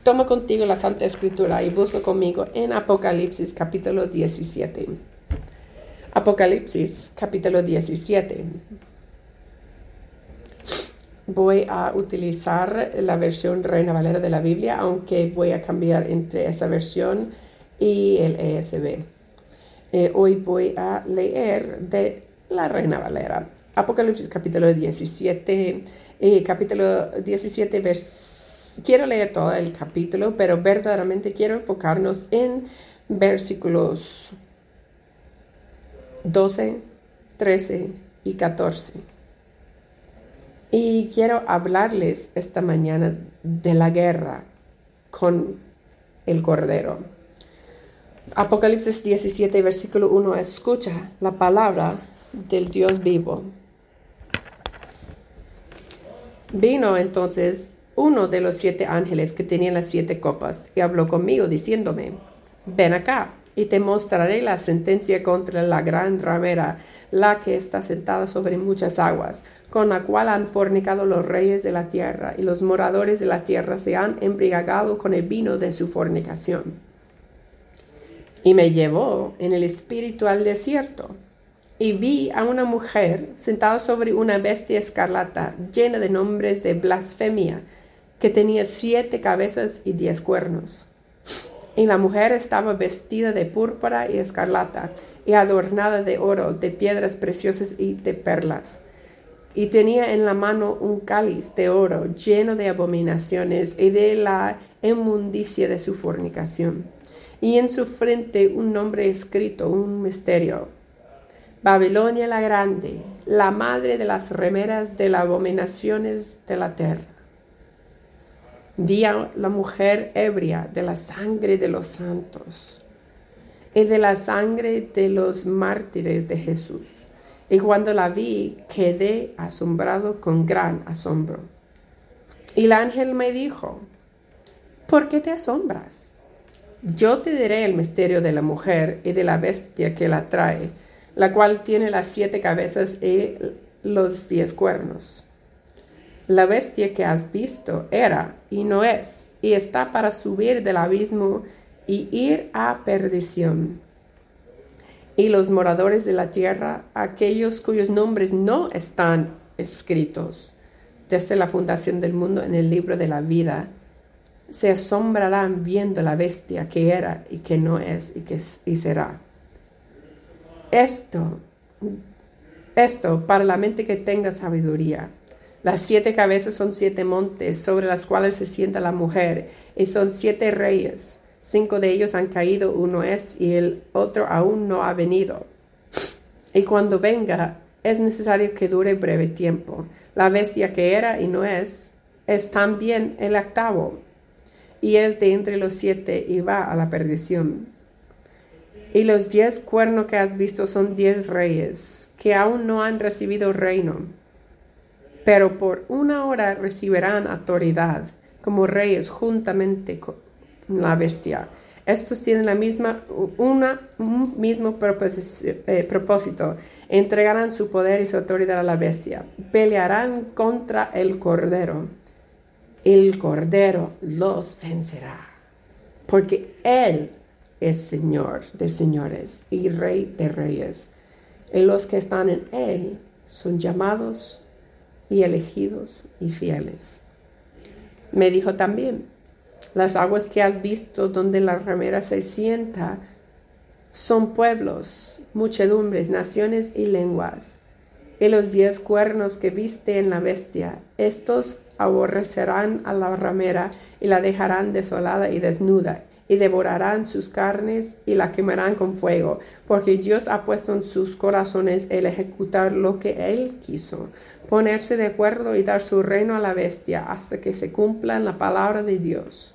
Toma contigo la Santa Escritura y busca conmigo en Apocalipsis capítulo 17. Apocalipsis capítulo 17. Voy a utilizar la versión Reina Valera de la Biblia, aunque voy a cambiar entre esa versión y el ESV. Hoy voy a leer de la Reina Valera. Apocalipsis capítulo 17. Capítulo 17, quiero leer todo el capítulo, pero verdaderamente quiero enfocarnos en versículos 12, 13 y 14. Y quiero hablarles esta mañana de la guerra con el Cordero. Apocalipsis 17, versículo 1. Escucha la palabra del Dios vivo. Vino entonces uno de los 7 ángeles que tenían las 7 copas y habló conmigo diciéndome: ven acá y te mostraré la sentencia contra la gran ramera, la que está sentada sobre muchas aguas, con la cual han fornicado los reyes de la tierra, y los moradores de la tierra se han embriagado con el vino de su fornicación. Y me llevó en el espíritu al desierto, y vi a una mujer sentada sobre una bestia escarlata, llena de nombres de blasfemia, que tenía 7 cabezas y 10 cuernos. Y la mujer estaba vestida de púrpura y escarlata, y adornada de oro, de piedras preciosas y de perlas. Y tenía en la mano un cáliz de oro lleno de abominaciones y de la inmundicia de su fornicación. Y en su frente un nombre escrito, un misterio: Babilonia la Grande, la madre de las rameras de las abominaciones de la tierra. Vi a la mujer ebria de la sangre de los santos y de la sangre de los mártires de Jesús. Y cuando la vi, quedé asombrado con gran asombro. Y el ángel me dijo: ¿por qué te asombras? Yo te diré el misterio de la mujer y de la bestia que la trae, la cual tiene las 7 cabezas y los 10 cuernos. La bestia que has visto era y no es, y está para subir del abismo y ir a perdición. Y los moradores de la tierra, aquellos cuyos nombres no están escritos desde la fundación del mundo en el libro de la vida, se asombrarán viendo la bestia que era y que no es y será. Esto para la mente que tenga sabiduría. Las 7 cabezas son 7 montes sobre las cuales se sienta la mujer, y son 7 reyes. 5 de ellos han caído, uno es, y el otro aún no ha venido. Y cuando venga, es necesario que dure breve tiempo. La bestia que era y no es también el 8º, y es de entre los 7 y va a la perdición. Y los 10 cuernos que has visto son 10 reyes, que aún no han recibido reino, pero por una hora recibirán autoridad como reyes juntamente con la bestia. Estos tienen un mismo propósito. Entregarán su poder y su autoridad a la bestia. Pelearán contra el Cordero. El Cordero los vencerá, porque Él es Señor de señores y Rey de reyes. Y los que están en Él son llamados y elegidos y fieles. Me dijo también: las aguas que has visto donde la ramera se sienta son pueblos, muchedumbres, naciones y lenguas. Y los 10 cuernos que viste en la bestia, estos aborrecerán a la ramera y la dejarán desolada y desnuda, y devorarán sus carnes y la quemarán con fuego, porque Dios ha puesto en sus corazones el ejecutar lo que Él quiso, ponerse de acuerdo y dar su reino a la bestia hasta que se cumpla la palabra de Dios.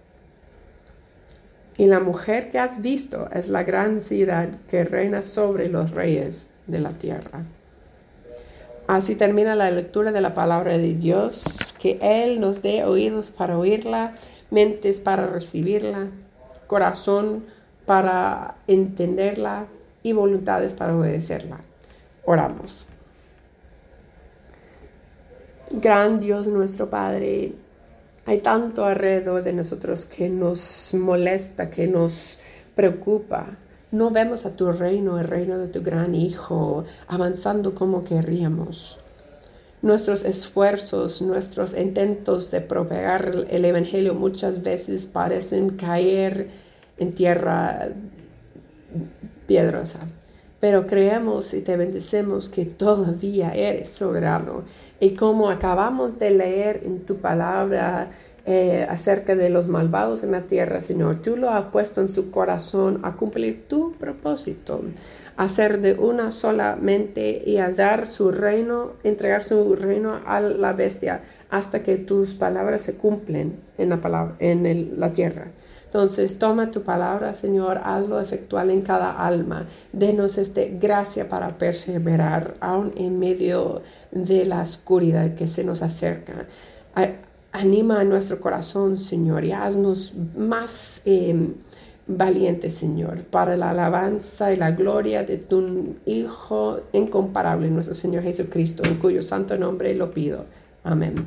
Y la mujer que has visto es la gran ciudad que reina sobre los reyes de la tierra. Así termina la lectura de la palabra de Dios. Que Él nos dé oídos para oírla, mentes para recibirla, corazón para entenderla y voluntades para obedecerla. Oramos. Gran Dios nuestro Padre, Hay tanto alrededor de nosotros que nos molesta, que nos preocupa. No vemos a tu reino, el reino de tu gran Hijo, avanzando como querríamos. Nuestros esfuerzos, nuestros intentos de propagar el Evangelio muchas veces parecen caer en tierra piedrosa. Pero creemos y te bendecimos que todavía eres soberano. Y como acabamos de leer en tu palabra acerca de los malvados en la tierra, Señor, tú lo has puesto en su corazón a cumplir tu propósito, a ser de una sola mente y a dar su reino, entregar su reino a la bestia hasta que tus palabras se cumplen en la tierra. Entonces, toma tu palabra, Señor, hazlo efectual en cada alma. Denos gracia para perseverar, aún en medio de la oscuridad que se nos acerca. Anima a nuestro corazón, Señor, y haznos más valientes, Señor, para la alabanza y la gloria de tu Hijo incomparable, nuestro Señor Jesucristo, en cuyo santo nombre lo pido. Amén.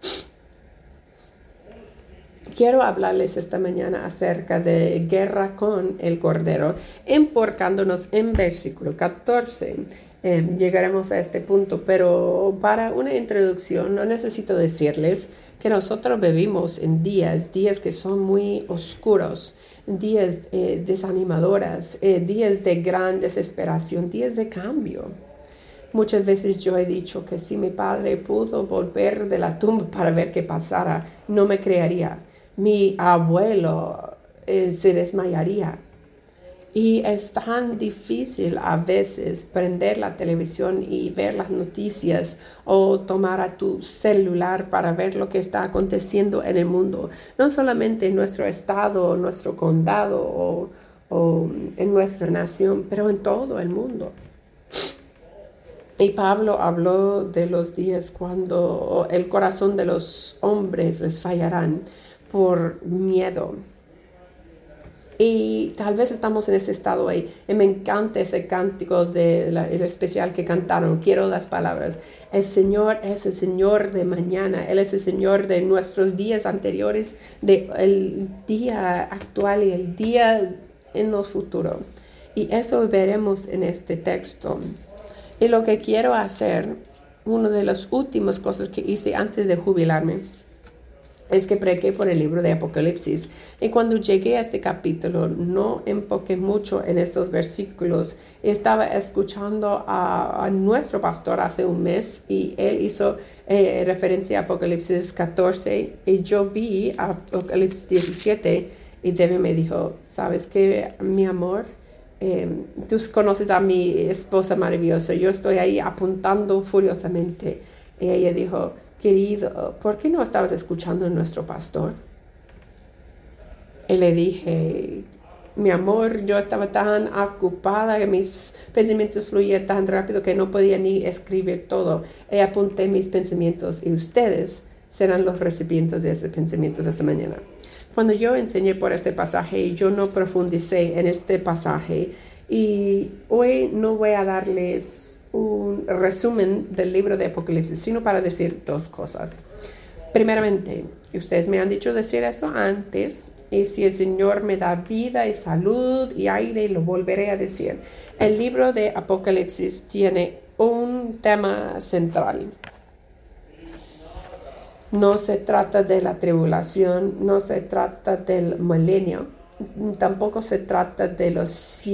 Quiero hablarles esta mañana acerca de guerra con el Cordero, enfocándonos en versículo 14. Llegaremos a este punto, pero para una introducción no necesito decirles que nosotros vivimos en días que son muy oscuros, días desanimadoras, días de gran desesperación, días de cambio. Muchas veces yo he dicho que si mi padre pudo volver de la tumba para ver qué pasara, no me creería. Mi abuelo se desmayaría. Y es tan difícil a veces prender la televisión y ver las noticias o tomar a tu celular para ver lo que está aconteciendo en el mundo. No solamente en nuestro estado, nuestro condado o en nuestra nación, pero en todo el mundo. Y Pablo habló de los días cuando el corazón de los hombres les fallarán por miedo. Y tal vez estamos en ese estado ahí. Y me encanta ese cántico el especial que cantaron. Quiero las palabras. El Señor es el Señor de mañana. Él es el Señor de nuestros días anteriores, del día actual y el día en los futuros. Y eso veremos en este texto. Y lo que quiero hacer, una de las últimas cosas que hice antes de jubilarme, es que pregué por el libro de Apocalipsis. Y cuando llegué a este capítulo, no enfoqué mucho en estos versículos. Estaba escuchando a nuestro pastor hace un mes y él hizo referencia a Apocalipsis 14 y yo vi Apocalipsis 17 y Debbie me dijo, ¿sabes qué, mi amor? Tú conoces a mi esposa maravillosa. Yo estoy ahí apuntando furiosamente. Y ella dijo, querido, ¿por qué no estabas escuchando a nuestro pastor? Y le dije, mi amor, yo estaba tan ocupada que mis pensamientos fluían tan rápido que no podía ni escribir todo. Y apunté mis pensamientos y ustedes serán los recipientes de esos pensamientos esta mañana. Cuando yo enseñé por este pasaje, yo no profundicé en este pasaje y hoy no voy a darles un resumen del libro de Apocalipsis, sino para decir dos cosas. Primeramente, ustedes me han dicho decir eso antes, y si el Señor me da vida y salud y aire, lo volveré a decir. El libro de Apocalipsis tiene un tema central. No se trata de la tribulación, no se trata del milenio, tampoco se trata de los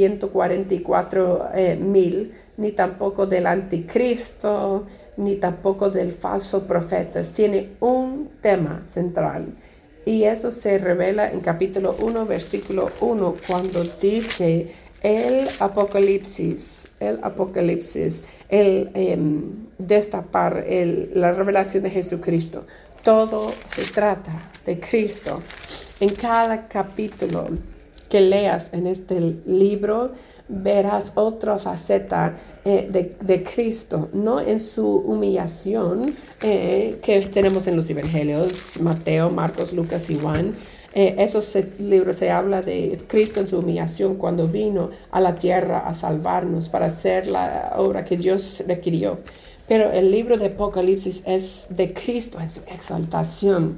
144,000, ni tampoco del anticristo, ni tampoco del falso profeta. Tiene un tema central y eso se revela en capítulo 1, versículo 1, cuando dice el Apocalipsis, destapar la revelación de Jesucristo. Todo se trata de Cristo. En cada capítulo que leas en este libro, verás otra faceta de Cristo, no en su humillación que tenemos en los evangelios, Mateo, Marcos, Lucas y Juan. Esos libros se habla de Cristo en su humillación cuando vino a la tierra a salvarnos para hacer la obra que Dios requirió. Pero el libro de Apocalipsis es de Cristo en su exaltación.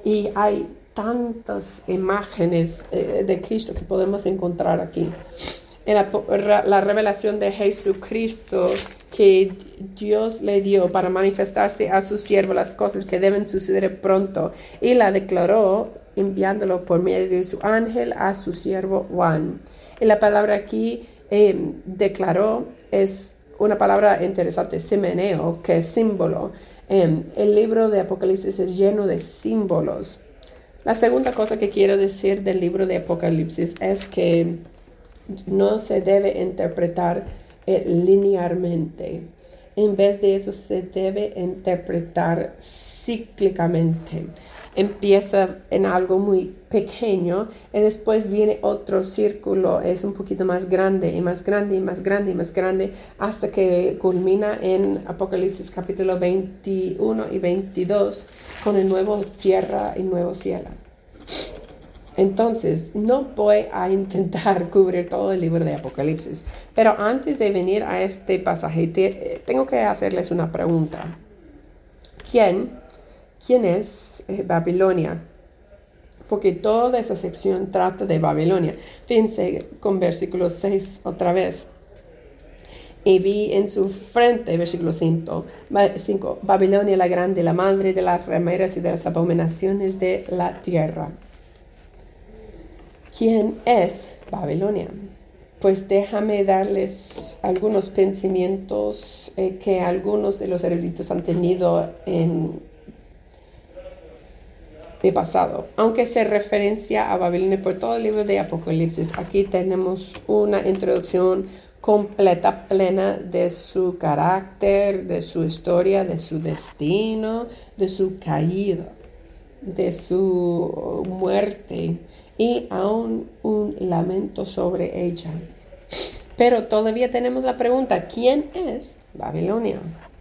Y hay tantas imágenes de Cristo que podemos encontrar aquí. En la revelación de Jesucristo que Dios le dio para manifestarse a su siervo las cosas que deben suceder pronto, y la declaró enviándolo por medio de su ángel a su siervo Juan. Y la palabra aquí declaró es una palabra interesante, semeneo, que es símbolo. El libro de Apocalipsis es lleno de símbolos. La segunda cosa que quiero decir del libro de Apocalipsis es que no se debe interpretar linealmente. En vez de eso, se debe interpretar cíclicamente. Empieza en algo muy pequeño y después viene otro círculo, es un poquito más grande y más grande y más grande y más grande hasta que culmina en Apocalipsis capítulo 21 y 22 con el nuevo tierra y nuevo cielo. Entonces, no voy a intentar cubrir todo el libro de Apocalipsis, pero antes de venir a este pasaje, tengo que hacerles una pregunta. ¿Quién es Babilonia? Porque toda esa sección trata de Babilonia. Fíjense con versículo 6 otra vez. Y vi en su frente, versículo 5, Babilonia la grande, la madre de las rameras y de las abominaciones de la tierra. ¿Quién es Babilonia? Pues déjame darles algunos pensamientos que algunos de los eruditos han tenido en el pasado. Aunque se referencia a Babilonia por todo el libro de Apocalipsis, aquí tenemos una introducción completa, plena de su carácter, de su historia, de su destino, de su caída, de su muerte y aún un lamento sobre ella. Pero todavía tenemos la pregunta, ¿quién es Babilonia?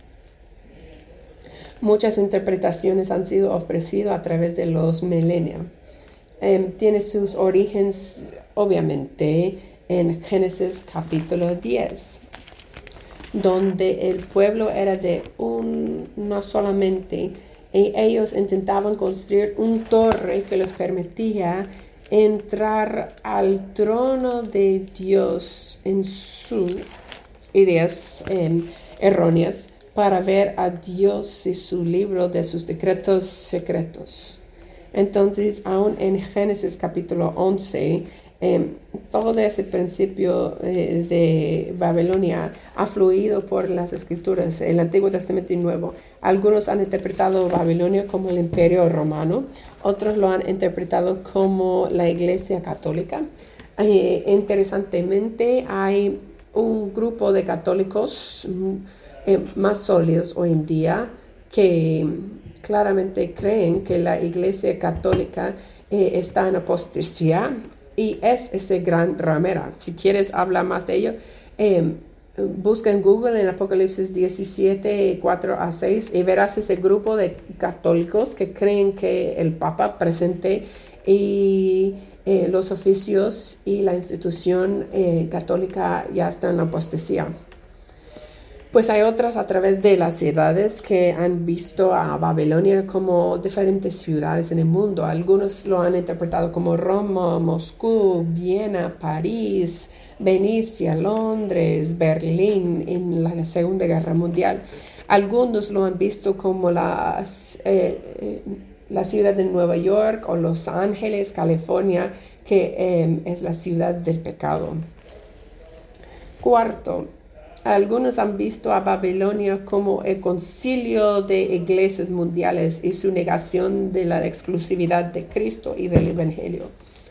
Muchas interpretaciones han sido ofrecidas a través de los milenios. Tiene sus orígenes, obviamente, en Génesis capítulo 10, donde el pueblo era de no solamente, y ellos intentaban construir un torre que les permitía entrar al trono de Dios en sus ideas erróneas para ver a Dios y su libro de sus decretos secretos. Entonces, aún en Génesis capítulo 11, todo ese principio de Babilonia ha fluido por las escrituras, el Antiguo Testamento y Nuevo. Algunos han interpretado Babilonia como el Imperio Romano, otros lo han interpretado como la Iglesia Católica. Interesantemente, hay un grupo de católicos más sólidos hoy en día que claramente creen que la Iglesia Católica está en apostasía y es ese gran ramera. Si quieres hablar más de ello, busca en Google en Apocalipsis 17, 4 a 6 y verás ese grupo de católicos que creen que el Papa presente y los oficios y la institución católica ya están en apostasía. Pues hay otras a través de las edades que han visto a Babilonia como diferentes ciudades en el mundo. Algunos lo han interpretado como Roma, Moscú, Viena, París, Venecia, Londres, Berlín en la Segunda Guerra Mundial. Algunos lo han visto como la ciudad de Nueva York o Los Ángeles, California, que es la ciudad del pecado. Cuarto, algunos han visto a Babilonia como el concilio de iglesias mundiales y su negación de la exclusividad de Cristo y del Evangelio.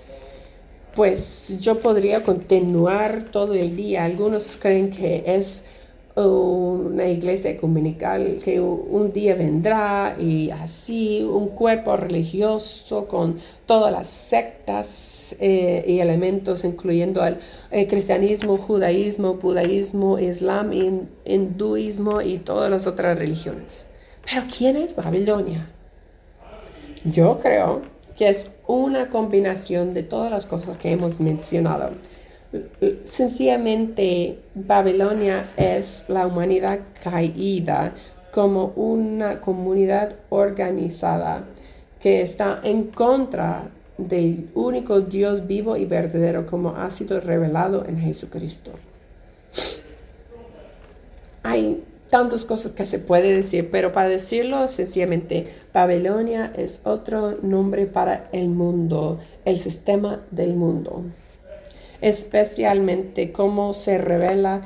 Pues yo podría continuar todo el día. Algunos creen que es una iglesia ecumenical que un día vendrá y así un cuerpo religioso con todas las sectas y elementos incluyendo el cristianismo, judaísmo, budaísmo, islam, hinduismo y todas las otras religiones. Pero ¿quién es Babilonia? Yo creo que es una combinación de todas las cosas que hemos mencionado. Sencillamente, Babilonia es la humanidad caída como una comunidad organizada que está en contra del único Dios vivo y verdadero como ha sido revelado en Jesucristo. Hay tantas cosas que se puede decir, pero para decirlo sencillamente, Babilonia es otro nombre para el mundo, el sistema del mundo, especialmente cómo se revela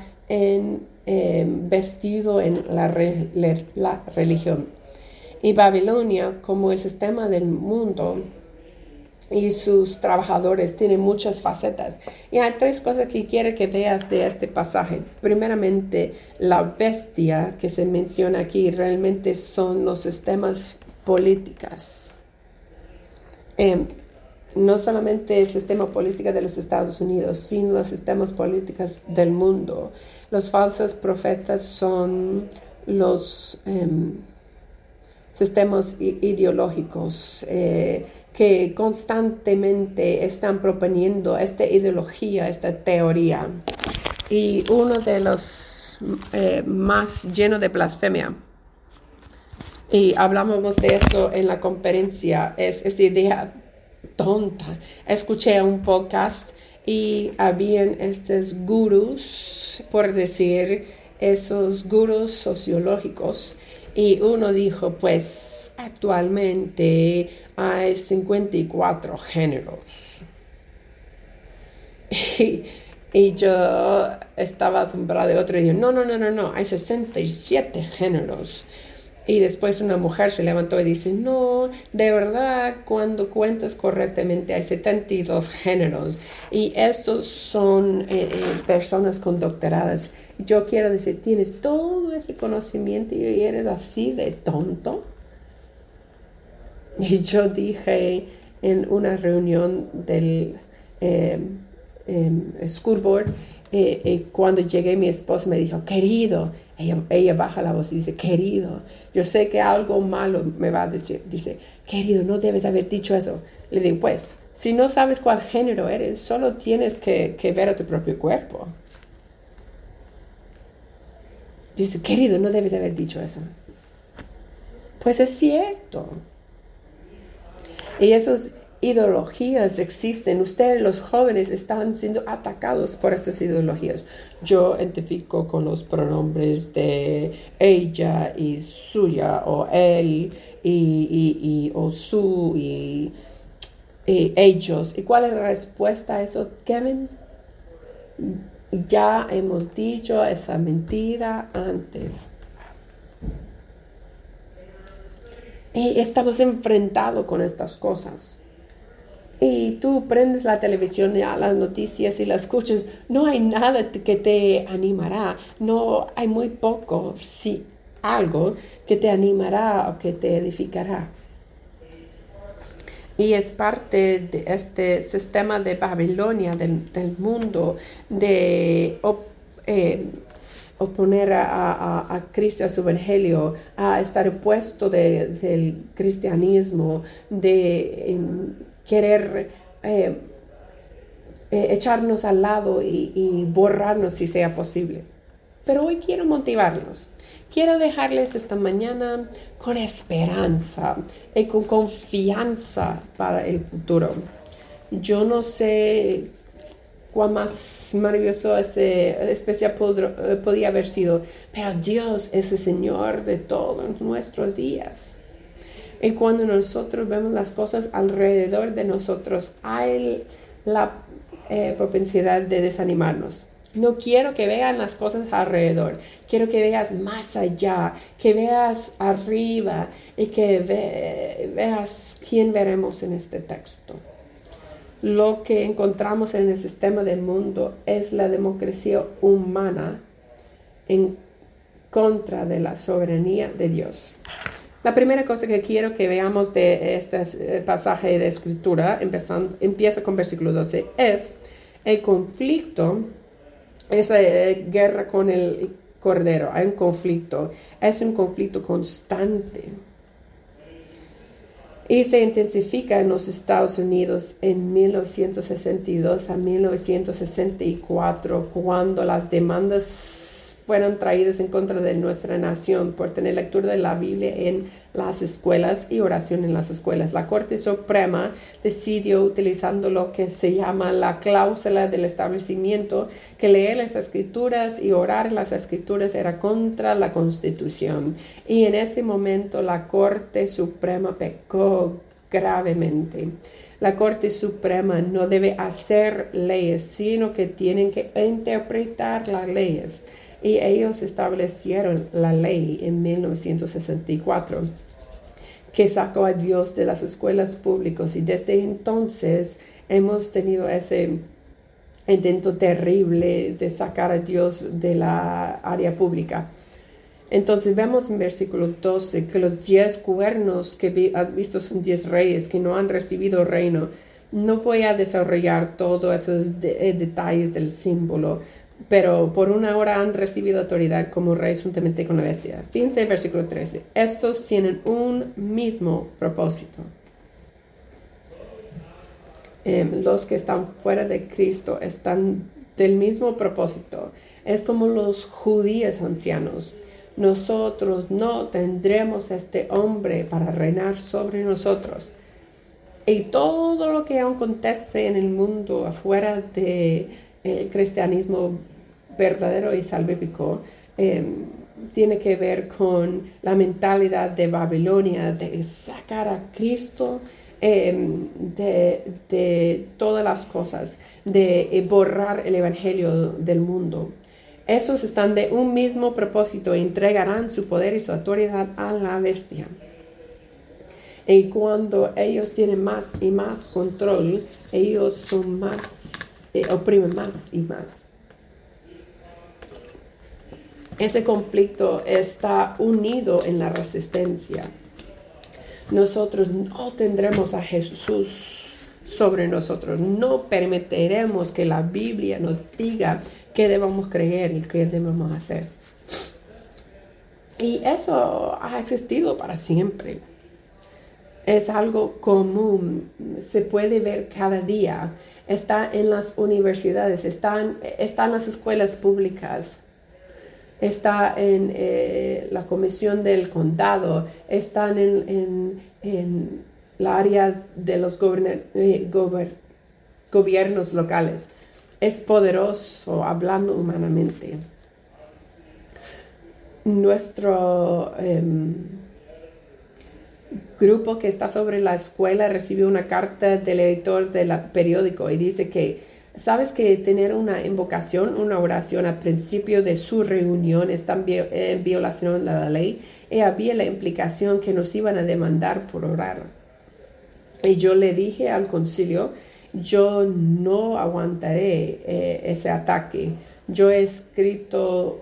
vestido en la religión. Y Babilonia, como el sistema del mundo y sus trabajadores, tiene muchas facetas. Y hay tres cosas que quiero que veas de este pasaje. Primeramente, la bestia que se menciona aquí realmente son los sistemas políticos. No solamente el sistema político de los Estados Unidos, sino los sistemas políticos del mundo. Los falsos profetas son los sistemas ideológicos que constantemente están proponiendo esta ideología, esta teoría. Y uno de los más llenos de blasfemia. Y hablamos de eso en la conferencia, es esta idea tonta. Escuché un podcast y habían estos gurús, por decir, esos gurús sociológicos, y uno dijo, pues actualmente hay 54 géneros. Y yo estaba asombrada de otro y dijo, no, hay 67 géneros. Y después una mujer se levantó y dice, no, de verdad, cuando cuentas correctamente hay 72 géneros. Y estos son personas con doctorados. Yo quiero decir, tienes todo ese conocimiento y eres así de tonto. Y yo dije en una reunión del school board, cuando llegué, mi esposa me dijo, querido, ella baja la voz y dice, querido, yo sé que algo malo me va a decir. Dice, querido, no debes haber dicho eso. Le digo, pues, si no sabes cuál género eres, solo tienes que ver a tu propio cuerpo. Dice, querido, no debes haber dicho eso. Pues es cierto. Y esos ideologías existen. Ustedes, los jóvenes, están siendo atacados por estas ideologías. Yo identifico con los pronombres de ella y suya, o él o su y ellos. ¿Y cuál es la respuesta a eso, Kevin? Ya hemos dicho esa mentira antes. Y estamos enfrentados con estas cosas. Y tú prendes la televisión, a las noticias y las escuchas, no hay nada que te animará, no hay muy poco, sí, algo que te animará o que te edificará. Y es parte de este sistema de Babilonia, del mundo, de oponer a Cristo, a su evangelio, a estar opuesto del cristianismo, de querer echarnos al lado y borrarnos si sea posible. Pero hoy quiero motivarlos. Quiero dejarles esta mañana con esperanza y con confianza para el futuro. Yo no sé cuán más maravilloso especial podía haber sido, pero Dios es el Señor de todos nuestros días. Y cuando nosotros vemos las cosas alrededor de nosotros, hay la propensidad de desanimarnos. No quiero que vean las cosas alrededor. Quiero que veas más allá, que veas arriba y que veas quién veremos en este texto. Lo que encontramos en el sistema del mundo es la democracia humana en contra de la soberanía de Dios. La primera cosa que quiero que veamos de este pasaje de escritura, empieza con versículo 12, es el conflicto, esa guerra con el cordero. Hay un conflicto, es un conflicto constante. Y se intensifica en los Estados Unidos en 1962 a 1964, cuando las demandas fueron traídas en contra de nuestra nación por tener lectura de la Biblia en las escuelas y oración en las escuelas. La Corte Suprema decidió, utilizando lo que se llama la cláusula del establecimiento, que leer las escrituras y orar las escrituras era contra la Constitución. Y en ese momento la Corte Suprema pecó gravemente. La Corte Suprema no debe hacer leyes, sino que tienen que interpretar las leyes. Y ellos establecieron la ley en 1964, que sacó a Dios de las escuelas públicas. Y desde entonces hemos tenido ese intento terrible de sacar a Dios de la área pública. Entonces vemos en versículo 12 que los 10 cuernos que has visto son 10 reyes que no han recibido reino. No voy a desarrollar todos esos detalles del símbolo, pero por una hora han recibido autoridad como reyes juntamente con la bestia. Fíjense en versículo 13. Estos tienen un mismo propósito. Los que están fuera de Cristo están del mismo propósito. Es como los judíos ancianos. Nosotros no tendremos este hombre para reinar sobre nosotros. Y todo lo que acontece en el mundo afuera del cristianismo verdadero y salvífico tiene que ver con la mentalidad de Babilonia, de sacar a Cristo de todas las cosas, de borrar el evangelio del mundo. Esos están de un mismo propósito e entregarán su poder y su autoridad a la bestia. Y cuando ellos tienen más y más control, ellos son más, oprimen más y más. Ese conflicto está unido en la resistencia. Nosotros no tendremos a Jesús sobre nosotros. No permitiremos que la Biblia nos diga qué debemos creer y qué debemos hacer. Y eso ha existido para siempre. Es algo común. Se puede ver cada día. Está en las universidades, está en las escuelas públicas, está en la comisión del condado, están en la área de los gobiernos locales. Es poderoso hablando humanamente. Nuestro grupo que está sobre la escuela recibió una carta del editor del periódico y dice que sabes que tener una invocación, una oración al principio de su reunión está en violación de la ley y había la implicación que nos iban a demandar por orar. Y yo le dije al concilio, yo no aguantaré ese ataque. Yo he escrito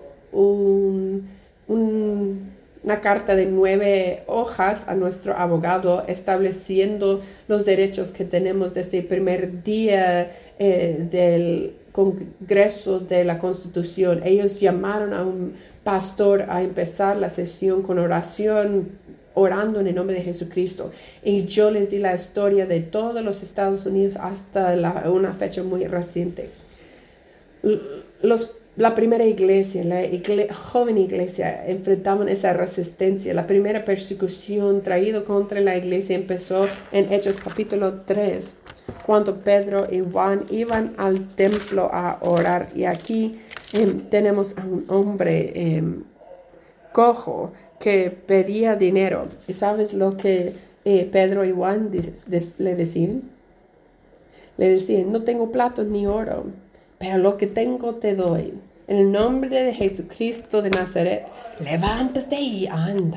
una carta de 9 hojas a nuestro abogado estableciendo los derechos que tenemos desde el primer día del Congreso de la Constitución. Ellos llamaron a un pastor a empezar la sesión con oración, orando en el nombre de Jesucristo. Y yo les di la historia de todos los Estados Unidos hasta una fecha muy reciente. La primera iglesia, joven iglesia, enfrentaban esa resistencia. La primera persecución traída contra la iglesia empezó en Hechos capítulo 3, cuando Pedro y Juan iban al templo a orar. Y aquí tenemos a un hombre cojo que pedía dinero. ¿Y sabes lo que Pedro y Juan le decían? Le decían, no tengo plata ni oro, pero lo que tengo te doy. En el nombre de Jesucristo de Nazaret, levántate y anda.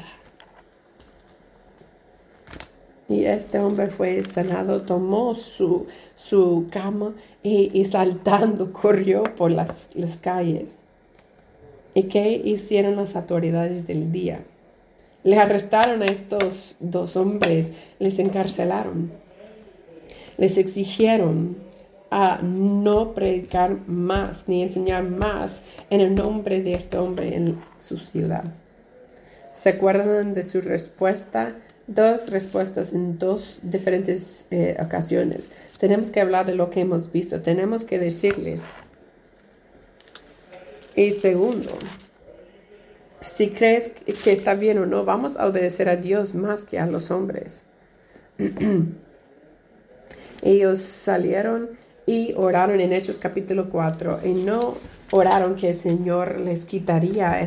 Y este hombre fue sanado, tomó su cama y saltando corrió por las calles. ¿Y qué hicieron las autoridades del día? Le arrestaron a estos 2 hombres, les encarcelaron, les exigieron a no predicar más ni enseñar más en el nombre de este hombre en su ciudad. ¿Se acuerdan de su respuesta? 2 respuestas en 2 diferentes ocasiones. Tenemos que hablar de lo que hemos visto. Tenemos que decirles. Y segundo, Si crees que está bien o no, vamos a obedecer a Dios más que a los hombres. Ellos salieron y oraron en Hechos capítulo 4 y no oraron que el Señor les quitaría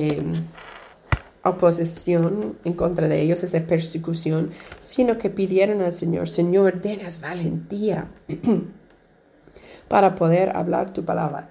oposición en contra de ellos, esa persecución, sino que pidieron al Señor, Señor, denos valentía para poder hablar tu palabra.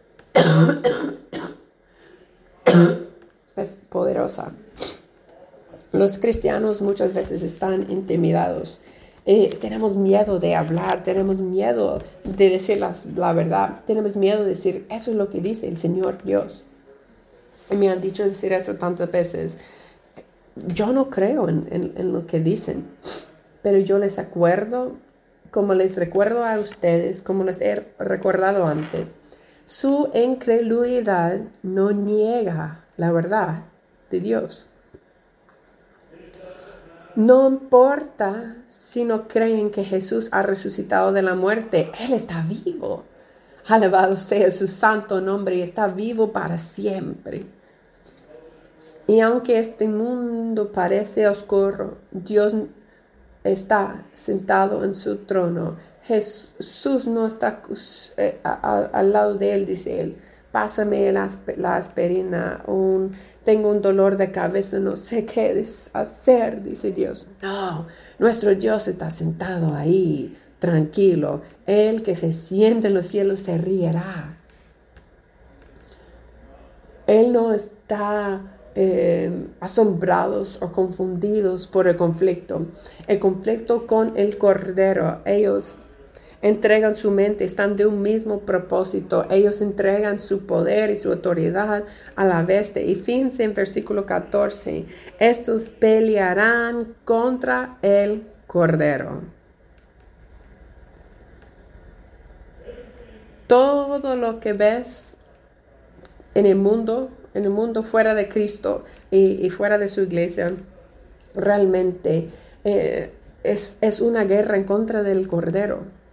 Es poderosa. Los cristianos muchas veces están intimidados. Tenemos miedo de hablar, tenemos miedo de decir la verdad, tenemos miedo de decir, eso es lo que dice el Señor Dios. Y me han dicho decir eso tantas veces. Yo no creo en lo que dicen, pero yo les acuerdo, como les recuerdo a ustedes, como les he recordado antes, su incredulidad no niega la verdad de Dios. No importa si no creen que Jesús ha resucitado de la muerte, Él está vivo. Alabado sea su santo nombre y está vivo para siempre. Y aunque este mundo parece oscuro, Dios está sentado en su trono. Jesús no está al lado de él, dice él. Pásame la aspirina, tengo un dolor de cabeza, no sé qué hacer, dice Dios. No, nuestro Dios está sentado ahí, tranquilo. Él que se siente en los cielos se riera. Él no está asombrados o confundidos por el conflicto con el Cordero. Ellos entregan su mente, están de un mismo propósito. Ellos entregan su poder y su autoridad a la bestia. Y fíjense en versículo 14, estos pelearán contra el Cordero. Todo lo que ves en el mundo fuera de Cristo y fuera de su iglesia, realmente es una guerra en contra del Cordero.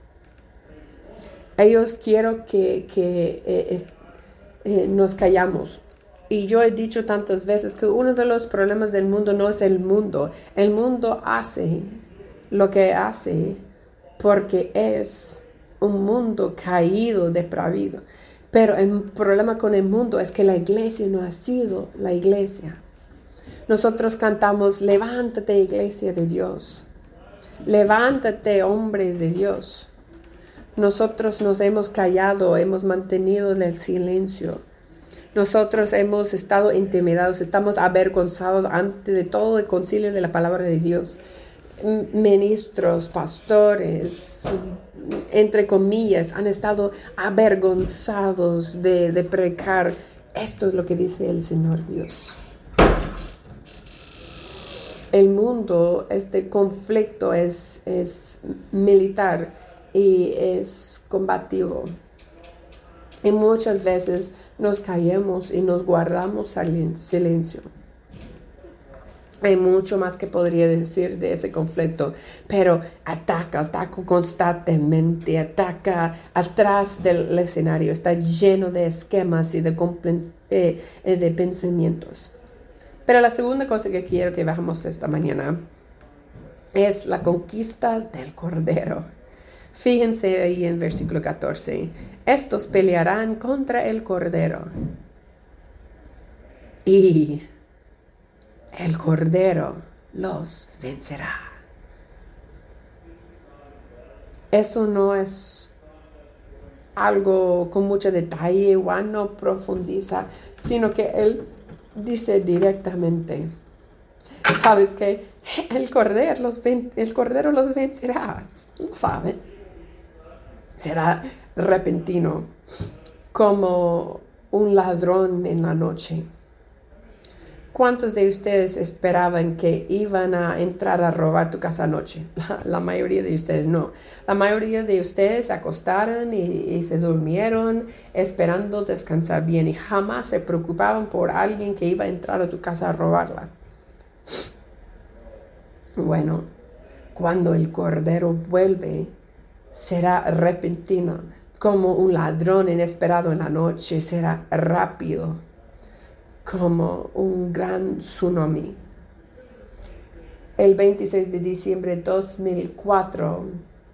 Ellos quieren que nos callamos. Y yo he dicho tantas veces que uno de los problemas del mundo no es el mundo. El mundo hace lo que hace porque es un mundo caído, depravido. Pero el problema con el mundo es que la iglesia no ha sido la iglesia. Nosotros cantamos, levántate, iglesia de Dios. Levántate, hombres de Dios. Nosotros nos hemos callado, hemos mantenido el silencio. Nosotros hemos estado intimidados, estamos avergonzados ante de todo el concilio de la palabra de Dios. Ministros, pastores, entre comillas, han estado avergonzados de predicar. Esto es lo que dice el Señor Dios. El mundo, este conflicto es militar y es combativo. Y muchas veces nos callamos y nos guardamos silencio. Hay mucho más que podría decir de ese conflicto, pero ataca constantemente, ataca atrás del escenario, está lleno de esquemas y de pensamientos. Pero la segunda cosa que quiero que veamos esta mañana es la conquista del Cordero. Fíjense ahí en versículo 14. Estos pelearán contra el Cordero. Y el Cordero los vencerá. Eso no es algo con mucho detalle, Juan no profundiza, sino que él dice directamente, ¿sabes qué? El Cordero los vencerá. ¿Lo saben? Será repentino, como un ladrón en la noche. ¿Cuántos de ustedes esperaban que iban a entrar a robar tu casa anoche? La mayoría de ustedes no. La mayoría de ustedes se acostaron y se durmieron esperando descansar bien y jamás se preocupaban por alguien que iba a entrar a tu casa a robarla. Bueno, cuando el Cordero vuelve, será repentino, como un ladrón inesperado en la noche, será rápido. como un gran tsunami. El 26 de diciembre de 2004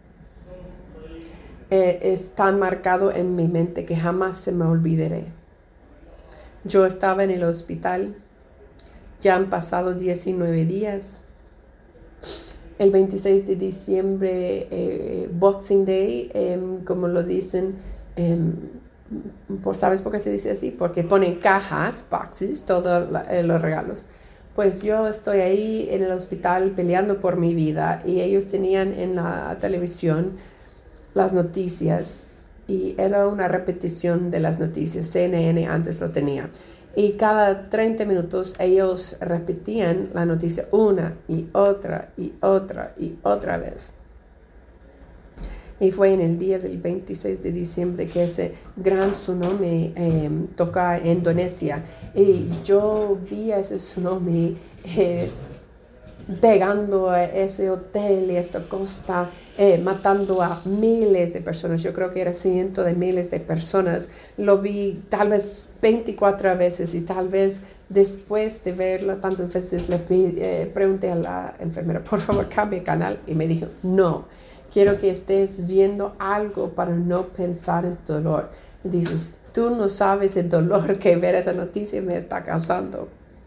es tan marcado en mi mente que jamás se me olvidaré. Yo estaba en el hospital, ya han pasado 19 días. El 26 de diciembre, Boxing Day, como lo dicen, ¿sabes por qué se dice así? Porque ponen cajas, boxes, todos los regalos. Pues yo estoy ahí en el hospital peleando por mi vida y ellos tenían en la televisión las noticias y era una repetición de las noticias. CNN antes lo tenía. Y cada 30 minutos ellos repetían la noticia una y otra y otra y otra vez. Y fue en el día del 26 de diciembre que ese gran tsunami tocó a Indonesia. Y yo vi ese tsunami pegando a ese hotel y esta costa, matando a miles de personas. Yo creo que era cientos de miles de personas. Lo vi tal vez 24 veces y tal vez después de verlo tantas veces le pregunté a la enfermera, por favor cambie canal, y me dijo, no, quiero que estés viendo algo para no pensar en dolor. Y dices, tú no sabes el dolor que ver esa noticia me está causando.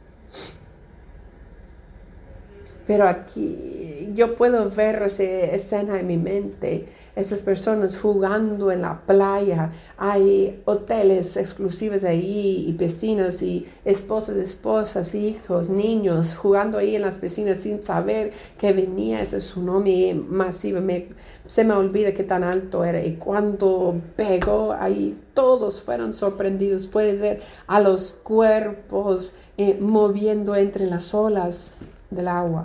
Pero aquí yo puedo ver esa escena en mi mente, esas personas jugando en la playa, hay hoteles exclusivos ahí y piscinas y esposas, hijos, niños jugando ahí en las piscinas sin saber que venía ese tsunami masivo. Se me olvida qué tan alto era y cuando pegó ahí todos fueron sorprendidos. Puedes ver a los cuerpos moviendo entre las olas del agua.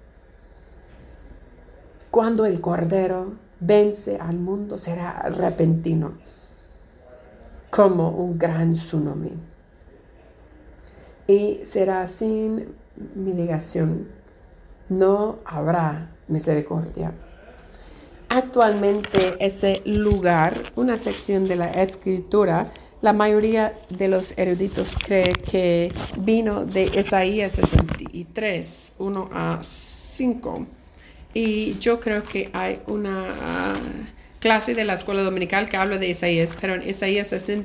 Cuando el Cordero vence al mundo será repentino, como un gran tsunami. Y será sin mitigación. No habrá misericordia. Actualmente ese lugar, una sección de la Escritura, la mayoría de los eruditos cree que vino de Isaías 63, 1 a 5. Y yo creo que hay una clase de la escuela dominical que habla de Isaías, pero en Isaías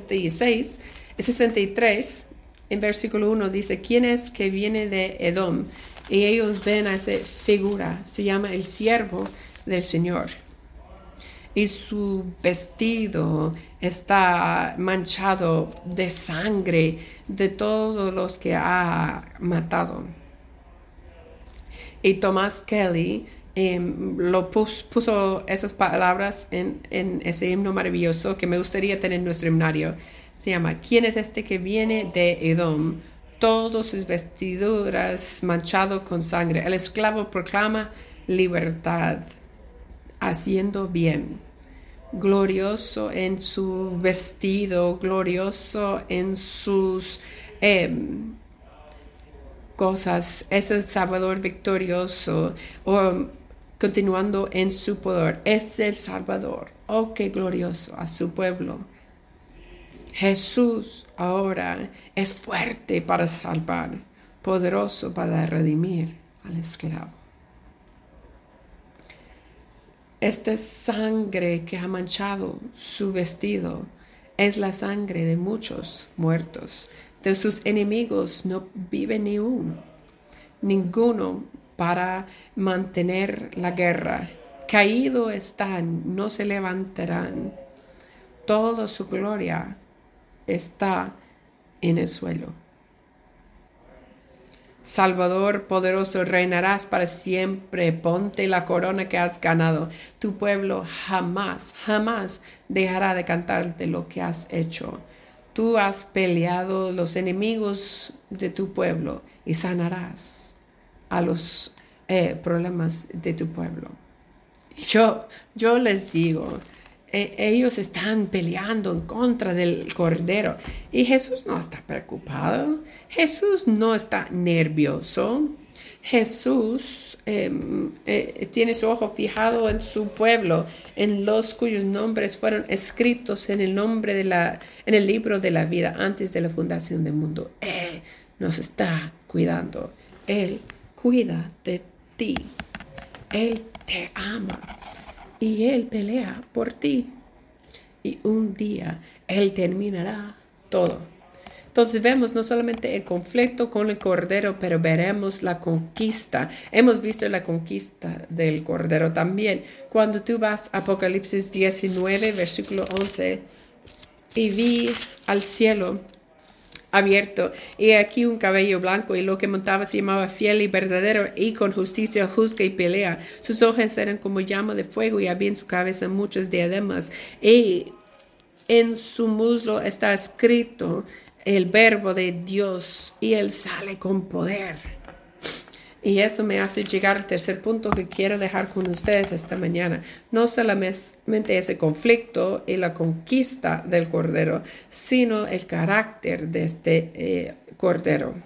63, en versículo 1 dice, ¿quién es que viene de Edom? Y ellos ven a esa figura, se llama el siervo del Señor. Y su vestido está manchado de sangre de todos los que ha matado. Y Thomas Kelly lo puso esas palabras en ese himno maravilloso que me gustaría tener en nuestro himnario. Se llama, ¿quién es este que viene de Edom? Todos sus vestiduras manchado con sangre. El esclavo proclama libertad, haciendo bien. Glorioso en su vestido, glorioso en sus cosas. Es el Salvador victorioso. Continuando en su poder, es el Salvador. Oh, qué glorioso a su pueblo. Jesús ahora es fuerte para salvar, poderoso para redimir al esclavo. Esta sangre que ha manchado su vestido es la sangre de muchos muertos. De sus enemigos no vive ni uno, ninguno para mantener la guerra. Caído están, no se levantarán. Toda su gloria está en el suelo. Salvador poderoso, reinarás para siempre. Ponte la corona que has ganado. Tu pueblo jamás dejará de cantar de lo que has hecho. Tú has peleado los enemigos de tu pueblo y sanarás a los problemas de tu pueblo. Yo les digo, ellos están peleando en contra del Cordero y Jesús no está preocupado. Jesús no está nervioso. Jesús tiene su ojo fijado en su pueblo, en los cuyos nombres fueron escritos en en el libro de la vida antes de la fundación del mundo. Él nos está cuidando. Él cuida de ti. Él te ama y Él pelea por ti. Y un día Él terminará todo. Entonces vemos no solamente el conflicto con el Cordero, pero veremos la conquista. Hemos visto la conquista del Cordero también. Cuando tú vas a Apocalipsis 19, versículo 11, y vi al cielo abierto, y aquí un cabello blanco, y lo que montaba se llamaba Fiel y Verdadero, y con justicia juzga y pelea. Sus ojos eran como llama de fuego, y había en su cabeza muchas diademas, y en su muslo está escrito el verbo de Dios, y él sale con poder. Y eso me hace llegar al tercer punto que quiero dejar con ustedes esta mañana. No solamente ese conflicto y la conquista del Cordero, sino el carácter de este Cordero.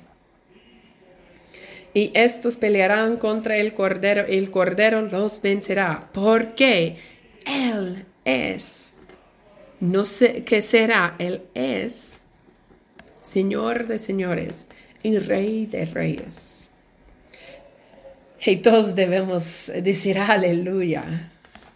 Y estos pelearán contra el Cordero, y el Cordero los vencerá, porque Él es, no sé qué será, Él es Señor de señores y Rey de reyes. Y todos debemos decir aleluya.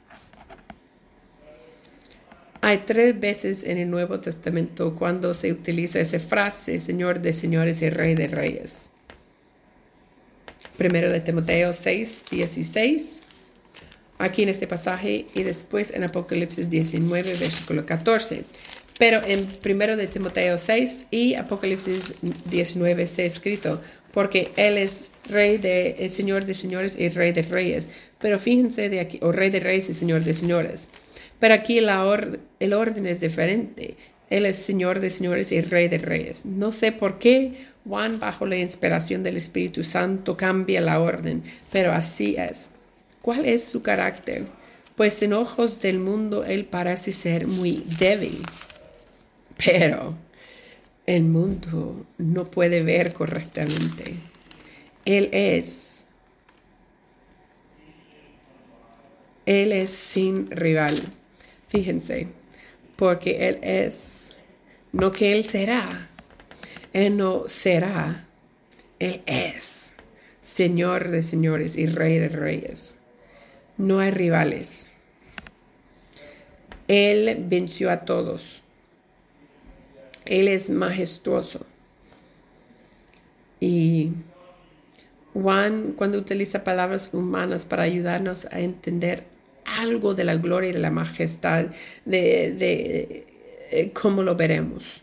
Hay 3 veces en el Nuevo Testamento cuando se utiliza esa frase, Señor de señores y Rey de reyes. Primero de Timoteo 6, 16, aquí en este pasaje, y después en Apocalipsis 19, versículo 14. Pero en primero de Timoteo 6 y Apocalipsis 19 se ha escrito, porque Él es Señor de señores y Rey de reyes. Pero fíjense de aquí, o Rey de reyes y Señor de señores. Pero aquí el orden es diferente. Él es Señor de señores y Rey de reyes. No sé por qué Juan, bajo la inspiración del Espíritu Santo, cambia la orden, pero así es. ¿Cuál es su carácter? Pues en ojos del mundo Él parece ser muy débil. Pero el mundo no puede ver correctamente. Él es sin rival. Fíjense, porque Él es, no que Él será, Él no será, Él es Señor de señores y Rey de reyes. No hay rivales. Él venció a todos. Él es majestuoso. Y Juan, cuando utiliza palabras humanas para ayudarnos a entender algo de la gloria y de la majestad de cómo lo veremos.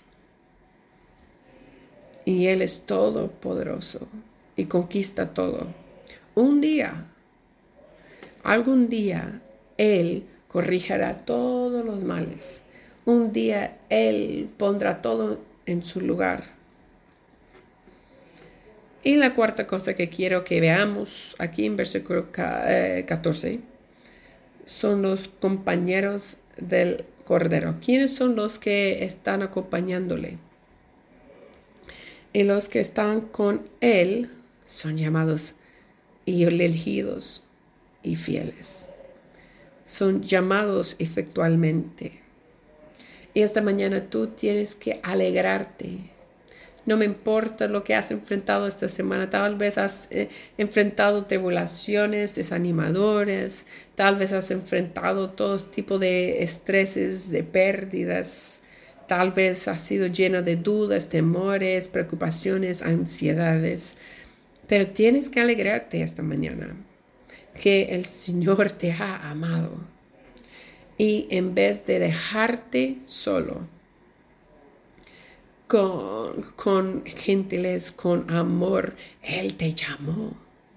Y Él es todopoderoso y conquista todo. Algún día, Él corregirá todos los males. Un día Él pondrá todo en su lugar. Y la cuarta cosa que quiero que veamos aquí en versículo 14 son los compañeros del Cordero. ¿Quiénes son los que están acompañándole? Y los que están con Él son llamados y elegidos y fieles. Son llamados efectualmente. Y esta mañana tú tienes que alegrarte. No me importa lo que has enfrentado esta semana. Tal vez has enfrentado tribulaciones desanimadores. Tal vez has enfrentado todo tipo de estreses, de pérdidas. Tal vez has sido lleno de dudas, temores, preocupaciones, ansiedades. Pero tienes que alegrarte esta mañana que el Señor te ha amado. Y en vez de dejarte solo, con gentileza, con amor, Él te llamó.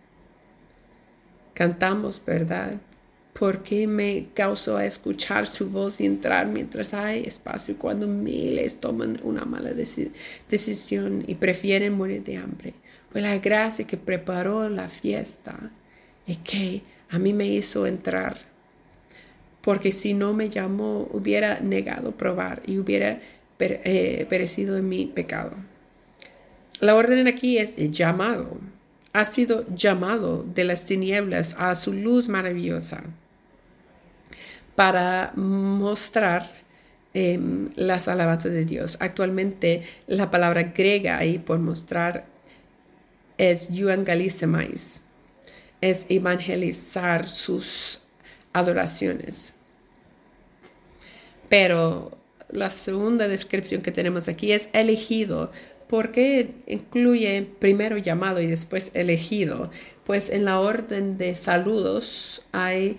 Cantamos, ¿verdad? Porque me causó a escuchar su voz y entrar mientras hay espacio, cuando miles toman una mala decisión y prefieren morir de hambre. Fue la gracia que preparó la fiesta y que a mí me hizo entrar. Porque si no me llamó, hubiera negado probar y hubiera perecido en mi pecado. La orden aquí es el llamado. ha sido llamado de las tinieblas a su luz maravillosa para mostrar las alabanzas de Dios. Actualmente la palabra griega ahí por mostrar es euangelismais, es evangelizar sus adoraciones. Pero la segunda descripción que tenemos aquí es elegido. ¿Por qué incluye primero llamado y después elegido? Pues en la orden de saludos hay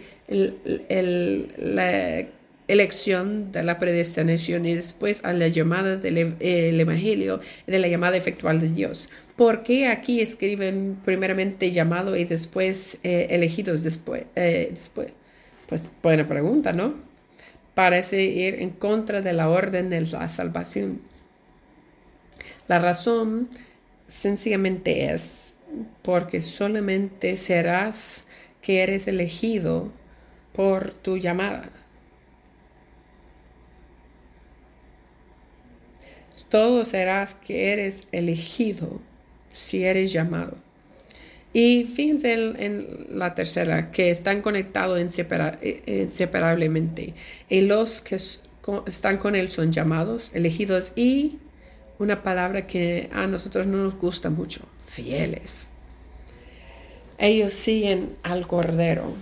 la elección de la predestinación y después a la llamada del evangelio, de la llamada efectual de Dios. ¿Por qué aquí escriben primeramente llamado y después elegidos después? Pues buena pregunta, ¿no? Parece ir en contra de la orden de la salvación. La razón sencillamente es porque solamente serás que eres elegido por tu llamada. Todo serás que eres elegido si eres llamado. Y fíjense en la tercera, que están conectados inseparablemente. Y los que están con Él son llamados, elegidos y una palabra que a nosotros no nos gusta mucho, fieles. Ellos siguen al Cordero.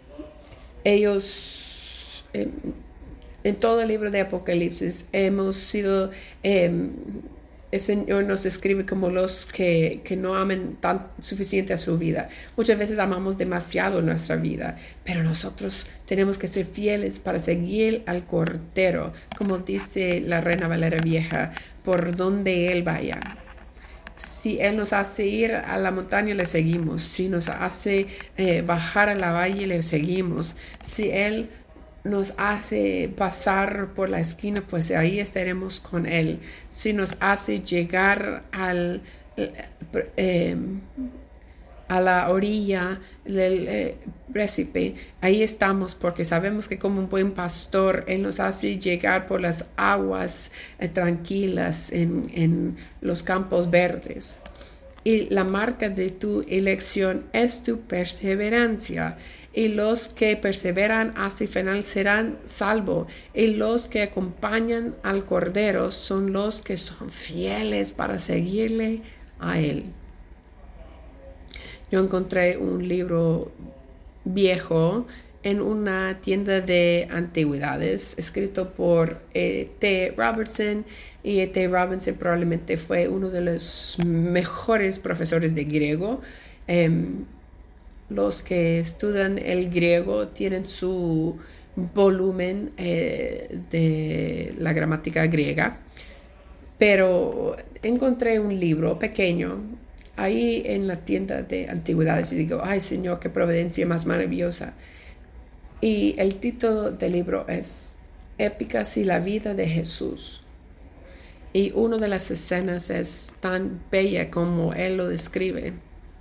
Ellos, en todo el libro de Apocalipsis, hemos sido... el Señor nos describe como los que no amen tan suficiente a su vida. Muchas veces amamos demasiado nuestra vida, pero nosotros tenemos que ser fieles para seguir al Cordero, como dice la Reina Valera Vieja, por donde Él vaya. Si Él nos hace ir a la montaña, le seguimos. Si nos hace bajar a la valle, le seguimos. Si Él nos hace pasar por la esquina, pues ahí estaremos con Él. Si nos hace llegar a la orilla del précipe, ahí estamos, porque sabemos que como un buen pastor, Él nos hace llegar por las aguas tranquilas en los campos verdes. Y la marca de tu elección es tu perseverancia. Y los que perseveran hasta el final serán salvos. Y los que acompañan al Cordero son los que son fieles para seguirle a Él. Yo encontré un libro viejo en una tienda de antigüedades, escrito por T. Robertson. Y T. Robertson probablemente fue uno de los mejores profesores de griego. Los que estudian el griego tienen su volumen de la gramática griega. Pero encontré un libro pequeño ahí en la tienda de antigüedades y digo, ay Señor, qué providencia más maravillosa. Y el título del libro es Épicas y la vida de Jesús. Y una de las escenas es tan bella como Él lo describe.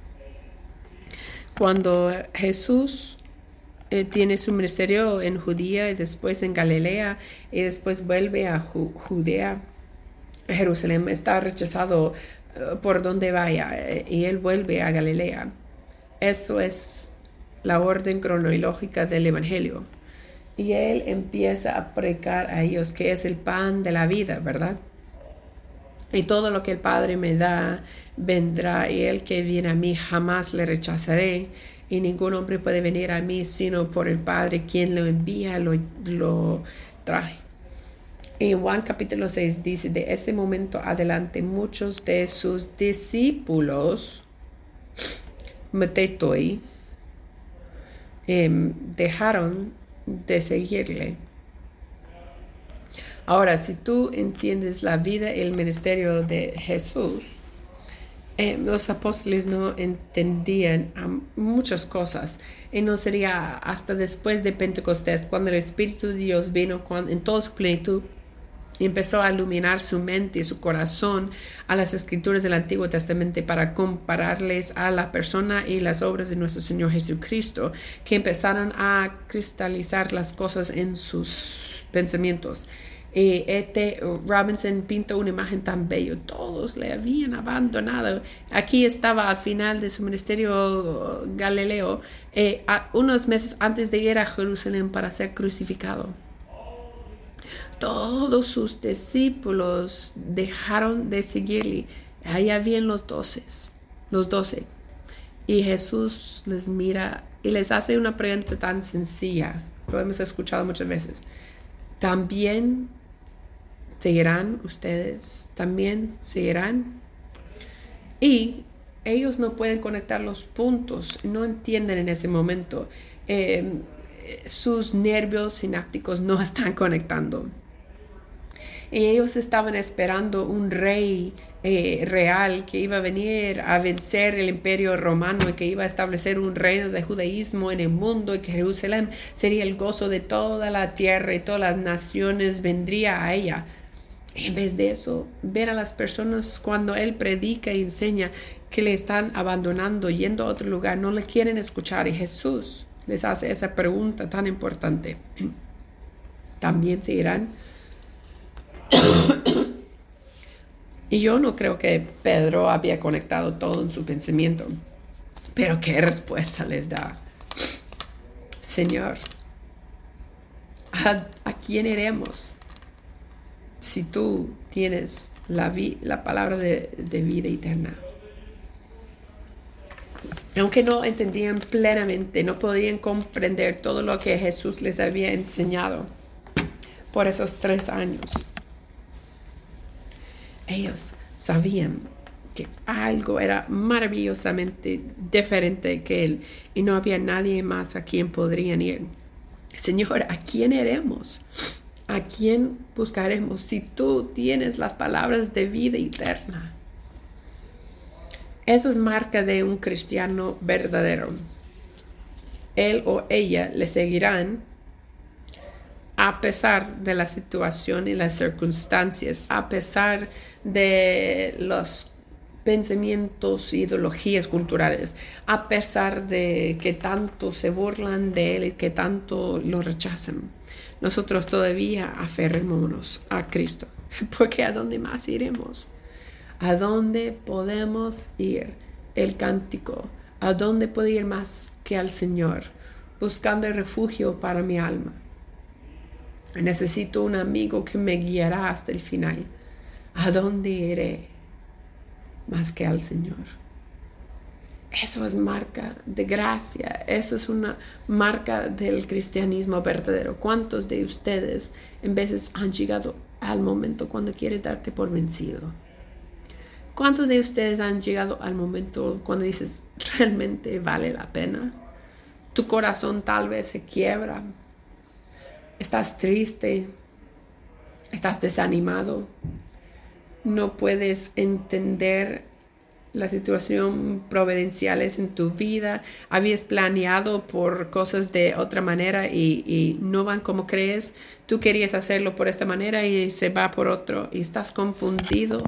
Cuando Jesús tiene su ministerio en Judea y después en Galilea y después vuelve a Judea, Jerusalén está rechazado por donde vaya y Él vuelve a Galilea. Eso es la orden cronológica del Evangelio. Y Él empieza a predicar a ellos que es el pan de la vida, ¿verdad? Y todo lo que el Padre me da vendrá, y el que viene a mí jamás le rechazaré. Y ningún hombre puede venir a mí sino por el Padre, quien lo envía, lo trae. En Juan capítulo 6 dice, de ese momento adelante muchos de sus discípulos, metetoi, dejaron de seguirle. Ahora, si tú entiendes la vida y el ministerio de Jesús, los apóstoles no entendían muchas cosas. Y no sería hasta después de Pentecostés, cuando el Espíritu de Dios vino en toda su plenitud y empezó a iluminar su mente y su corazón a las escrituras del Antiguo Testamento para compararles a la persona y las obras de nuestro Señor Jesucristo, que empezaron a cristalizar las cosas en sus pensamientos. Robinson pintó una imagen tan bella. Todos le habían abandonado. Aquí estaba al final de su ministerio Galileo, unos meses antes de ir a Jerusalén para ser crucificado. Todos sus discípulos dejaron de seguirle. Ahí habían los 12. Y Jesús les mira y les hace una pregunta tan sencilla. Lo hemos escuchado muchas veces. ¿También seguirán ustedes? ¿También seguirán? Y ellos no pueden conectar los puntos. No entienden en ese momento. Sus nervios sinápticos no están conectando. Y ellos estaban esperando un rey real que iba a venir a vencer el imperio romano y que iba a establecer un reino de judaísmo en el mundo y que Jerusalén sería el gozo de toda la tierra y todas las naciones vendría a ella. En vez de eso, ver a las personas cuando él predica y enseña que le están abandonando, yendo a otro lugar, no le quieren escuchar, y Jesús les hace esa pregunta tan importante. ¿También se irán? Y yo no creo que Pedro había conectado todo en su pensamiento. Pero ¿qué respuesta les da? Señor, ¿a quién iremos? Si tú tienes la palabra de vida eterna. Aunque no entendían plenamente, no podían comprender todo lo que Jesús les había enseñado por esos 3 años. Ellos sabían que algo era maravillosamente diferente que él y no había nadie más a quien podrían ir. Señor, ¿a quién iremos? ¿A quién buscaremos si tú tienes las palabras de vida eterna? Eso es marca de un cristiano verdadero. Él o ella le seguirán a pesar de la situación y las circunstancias, a pesar de los pensamientos, ideologías culturales, a pesar de que tanto se burlan de él y que tanto lo rechazan. Nosotros todavía aferrémonos a Cristo, porque ¿a dónde más iremos? ¿A dónde podemos ir? El cántico. ¿A dónde puedo ir más que al Señor? Buscando el refugio para mi alma. Necesito un amigo que me guiará hasta el final. ¿A dónde iré más que al Señor? Eso es marca de gracia. Eso es una marca del cristianismo verdadero. ¿Cuántos de ustedes en veces han llegado al momento cuando quieres darte por vencido? ¿Cuántos de ustedes han llegado al momento cuando dices, realmente vale la pena? Tu corazón tal vez se quiebra. Estás triste. Estás desanimado. No puedes entender la situación providenciales en tu vida. Habías planeado por cosas de otra manera y no van como crees. Tú querías hacerlo por esta manera y se va por otro. Y estás confundido.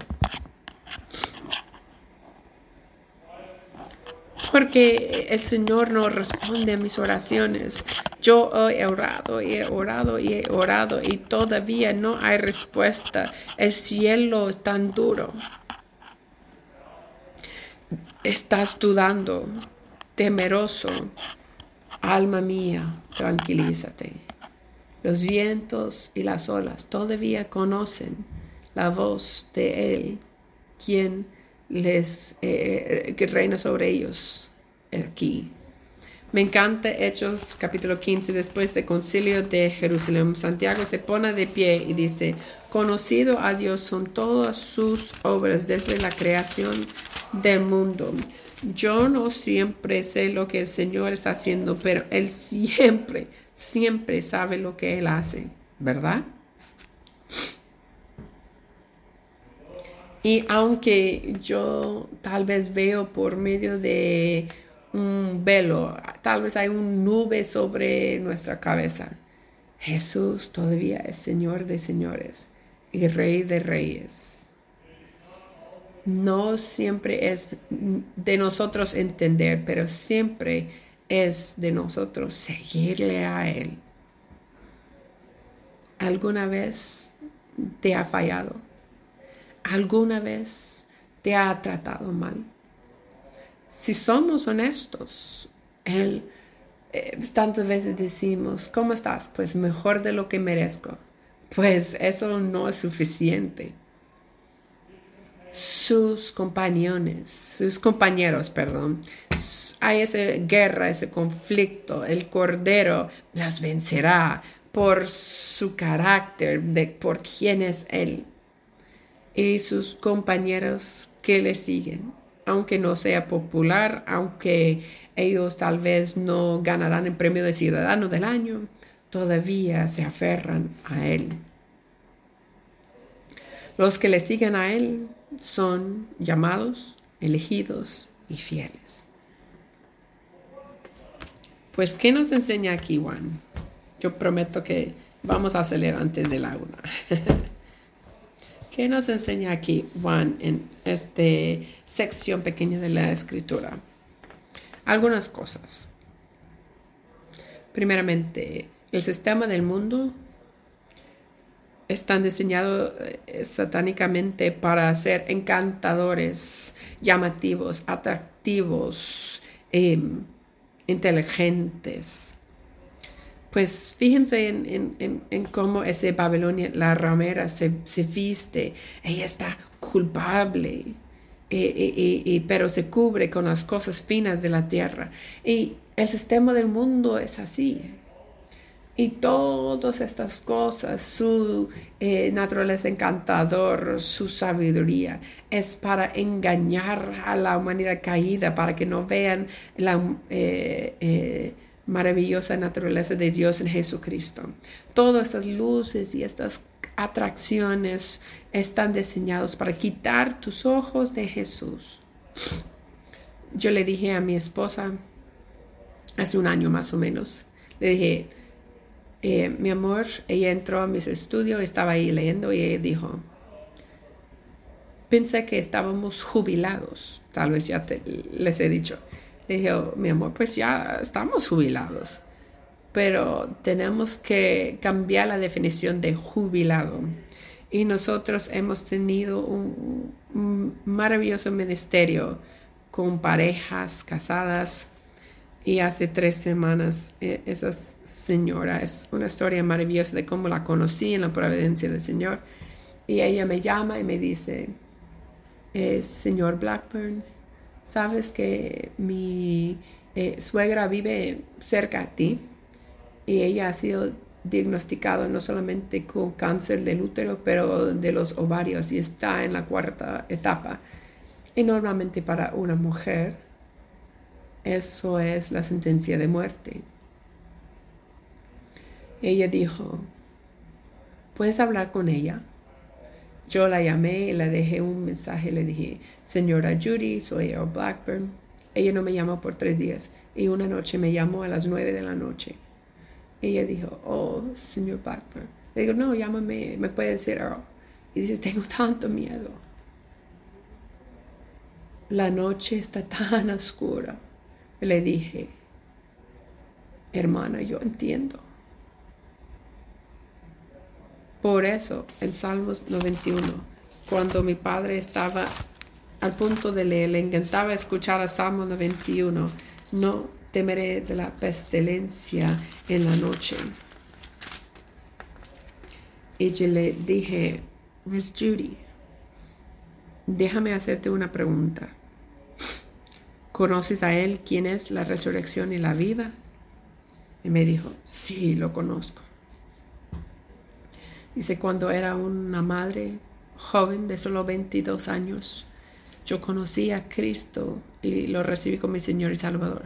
Porque el Señor no responde a mis oraciones. Yo he orado y he orado y he orado y todavía no hay respuesta. El cielo es tan duro. Estás dudando, temeroso. Alma mía, tranquilízate. Los vientos y las olas todavía conocen la voz de Él, quien que reina sobre ellos aquí. Me encanta Hechos capítulo 15, después del concilio de Jerusalén. Santiago se pone de pie y dice, conocido a Dios son todas sus obras desde la creación del mundo. Yo no siempre sé lo que el Señor está haciendo, pero Él siempre sabe lo que Él hace, ¿verdad? Y aunque yo tal vez veo por medio de un velo, tal vez hay una nube sobre nuestra cabeza, Jesús todavía es Señor de señores y Rey de reyes. No siempre es de nosotros entender, pero siempre es de nosotros seguirle a Él. ¿Alguna vez te ha fallado? ¿Alguna vez te ha tratado mal? Si somos honestos, tantas veces decimos, ¿cómo estás? Pues mejor de lo que merezco. Pues eso no es suficiente. Sus compañeros, hay esa guerra, ese conflicto. El Cordero las vencerá por su carácter, por quién es Él. Y sus compañeros que le siguen, aunque no sea popular, aunque ellos tal vez no ganarán el premio de Ciudadano del Año, todavía se aferran a Él. Los que le siguen a Él son llamados, elegidos y fieles. Pues, ¿qué nos enseña aquí Juan? Yo prometo que vamos a acelerar antes de la una. ¿Qué nos enseña aquí Juan en esta sección pequeña de la escritura? Algunas cosas. Primeramente, el sistema del mundo están diseñados satánicamente para ser encantadores, llamativos, atractivos, inteligentes. Pues fíjense en cómo ese Babilonia, la ramera, se viste. Ella está culpable, pero se cubre con las cosas finas de la tierra. Y el sistema del mundo es así. Y todas estas cosas, su naturaleza encantador, su sabiduría, es para engañar a la humanidad caída, para que no vean la maravillosa naturaleza de Dios en Jesucristo. Todas estas luces y estas atracciones están diseñados para quitar tus ojos de Jesús. Yo le dije a mi esposa hace un año más o menos, le dije, mi amor, ella entró a mis estudios, estaba ahí leyendo y ella dijo, pensé que estábamos jubilados, tal vez ya les he dicho. Le dije, mi amor, pues ya estamos jubilados, pero tenemos que cambiar la definición de jubilado. Y nosotros hemos tenido un maravilloso ministerio con parejas casadas. Y hace 3 semanas esa señora, es una historia maravillosa de cómo la conocí en la providencia del Señor. Y ella me llama y me dice, señor Blackburn, sabes que mi suegra vive cerca de ti y ella ha sido diagnosticada no solamente con cáncer del útero, pero de los ovarios y está en la 4ª etapa. Y normalmente para una mujer eso es la sentencia de muerte. Ella dijo, ¿puedes hablar con ella? Yo la llamé y le dejé un mensaje. Le dije, señora Judy, soy Earl Blackburn. Ella no me llamó por 3 días. Y una noche me llamó a las 9 de la noche. Ella dijo, oh, señor Blackburn. Le digo, no, llámame, me puede decir Earl. Y dice, tengo tanto miedo. La noche está tan oscura. Le dije, hermana, yo entiendo. Por eso, en Salmos 91, cuando mi padre estaba al punto de leer, le encantaba escuchar a Salmo 91, no temeré de la pestilencia en la noche. Y yo le dije, Miss Judy, déjame hacerte una pregunta. ¿Conoces a Él, quién es la resurrección y la vida? Y me dijo, sí, lo conozco. Dice, cuando era una madre joven de solo 22 años, yo conocí a Cristo y lo recibí como mi Señor y Salvador.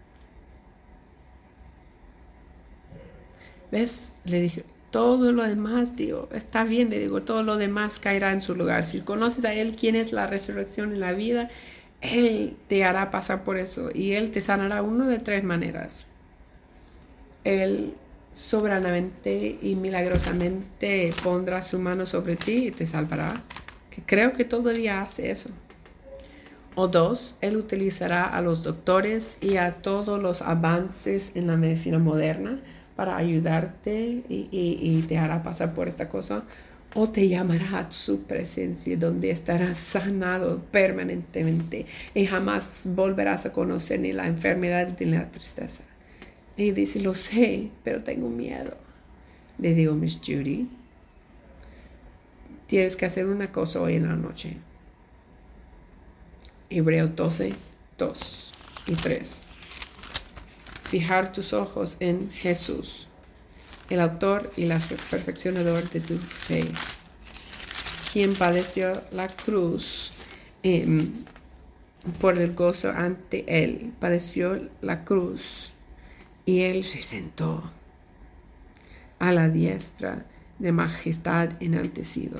¿Ves? Le dije, todo lo demás, digo, está bien, le digo, todo lo demás caerá en su lugar. Si conoces a Él, quién es la resurrección y la vida, Él te hará pasar por eso y Él te sanará una de 3 maneras. Él soberanamente y milagrosamente pondrá su mano sobre ti y te salvará. Que creo que todavía hace eso. O 2, Él utilizará a los doctores y a todos los avances en la medicina moderna para ayudarte y te hará pasar por esta cosa. o te llamará a su presencia, donde estarás sanado permanentemente y jamás volverás a conocer ni la enfermedad ni la tristeza. Y dice, lo sé, pero tengo miedo. Le digo, Miss Judy, tienes que hacer una cosa hoy en la noche. Hebreos 12, 2 y 3. Fijar tus ojos en Jesús, el autor y la perfeccionador de tu fe, quien padeció la cruz por el gozo ante él. Padeció la cruz y él se sentó a la diestra de majestad enaltecido.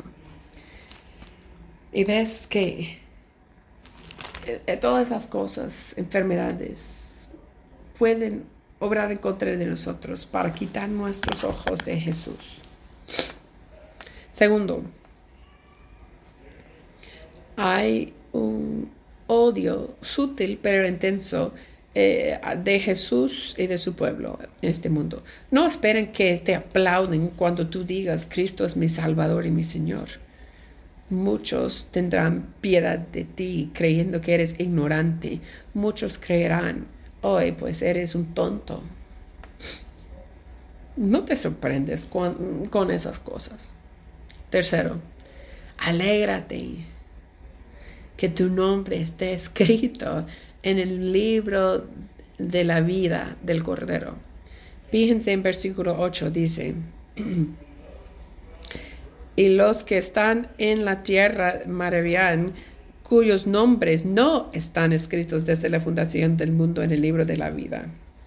Y ves que todas esas cosas, enfermedades, pueden obrar en contra de nosotros para quitar nuestros ojos de Jesús. Segundo, hay un odio sutil pero intenso de Jesús y de su pueblo en este mundo. No esperen que te aplauden cuando tú digas Cristo es mi Salvador y mi Señor. Muchos tendrán piedad de ti creyendo que eres ignorante. Muchos creerán, hoy pues eres un tonto. No te sorprendes con esas cosas. Tercero, alégrate que tu nombre esté escrito en el libro de la vida del Cordero. Fíjense en versículo 8, dice, y los que están en la tierra maravillan, cuyos nombres no están escritos desde la fundación del mundo en el libro de la vida.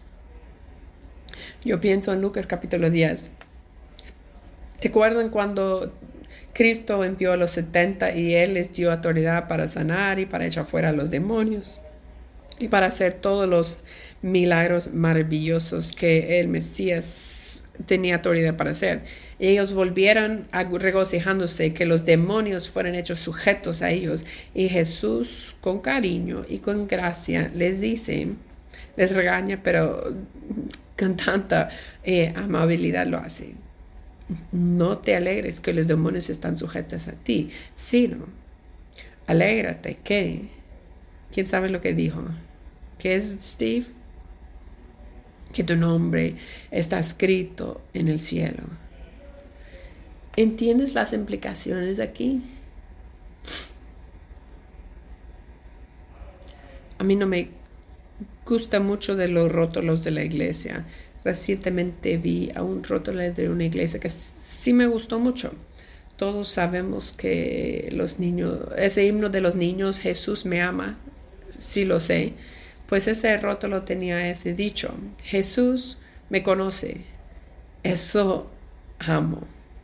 Yo pienso en Lucas capítulo 10. ¿Te acuerdan cuando Cristo envió a los 70 y Él les dio autoridad para sanar y para echar fuera a los demonios y para hacer todos los milagros maravillosos que el Mesías tenía autoridad para hacer? Y ellos volvieron regocijándose que los demonios fueran hechos sujetos a ellos. Y Jesús, con cariño y con gracia, les dice, les regaña, pero con tanta amabilidad lo hace. No te alegres que los demonios están sujetos a ti, sino alégrate que, ¿quién sabe lo que dijo? ¿Qué es, Steve? Que tu nombre está escrito en el cielo. ¿Entiendes las implicaciones aquí? A mí no me gusta mucho de los rótulos de la iglesia. Recientemente vi a un rótulo de una iglesia que sí me gustó mucho. Todos sabemos que los niños, ese himno de los niños, Jesús me ama, sí lo sé. Pues ese rótulo tenía ese dicho, Jesús me conoce, eso amo.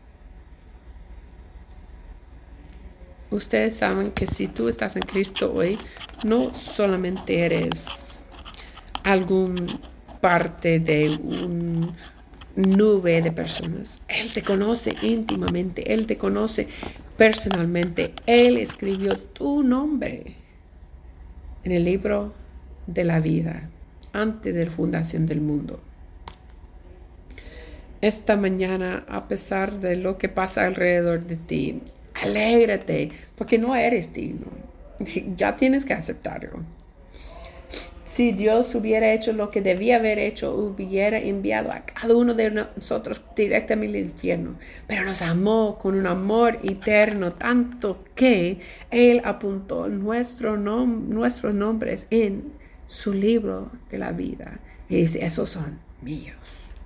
Ustedes saben que si tú estás en Cristo hoy, no solamente eres algún parte de una nube de personas. Él te conoce íntimamente, Él te conoce personalmente. Él escribió tu nombre en el libro de la vida antes de la fundación del mundo. Esta mañana, a pesar de lo que pasa alrededor de ti, alégrate, porque no eres digno. Ya tienes que aceptarlo. Si Dios hubiera hecho lo que debía haber hecho, hubiera enviado a cada uno de nosotros directamente al infierno. Pero nos amó con un amor eterno, tanto que Él apuntó nuestros nombres en su libro de la vida. Y dice, esos son míos.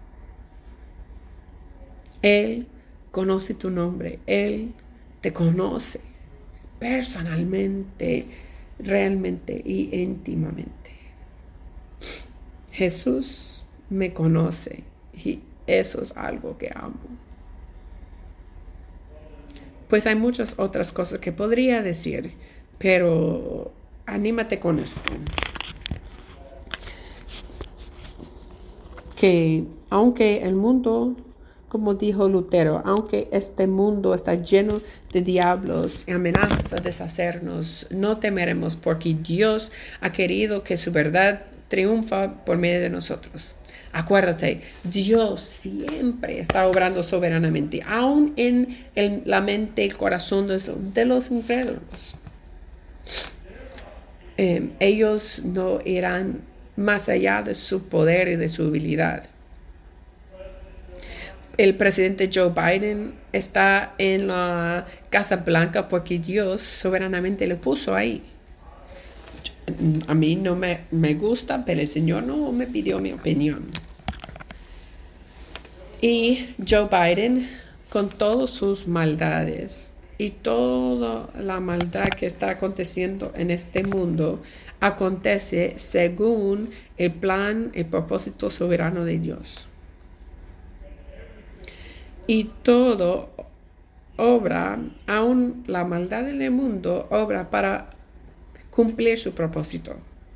Él conoce tu nombre. Él te conoce personalmente, realmente y íntimamente. Jesús me conoce y eso es algo que amo. Pues hay muchas otras cosas que podría decir, pero anímate con esto. Que aunque el mundo, como dijo Lutero, aunque este mundo está lleno de diablos y amenaza de deshacernos, no temeremos porque Dios ha querido que su verdad triunfa por medio de nosotros. Acuérdate, Dios siempre está obrando soberanamente, aún en la mente y el corazón de los incrédulos. Ellos no irán más allá de su poder y de su habilidad. El presidente Joe Biden está en la Casa Blanca porque Dios soberanamente lo puso ahí. A mí no me gusta, pero el Señor no me pidió mi opinión. Y Joe Biden, con todas sus maldades y toda la maldad que está aconteciendo en este mundo, acontece según el plan, el propósito soberano de Dios. Y todo obra, aún la maldad en el mundo, obra para cumplir su propósito.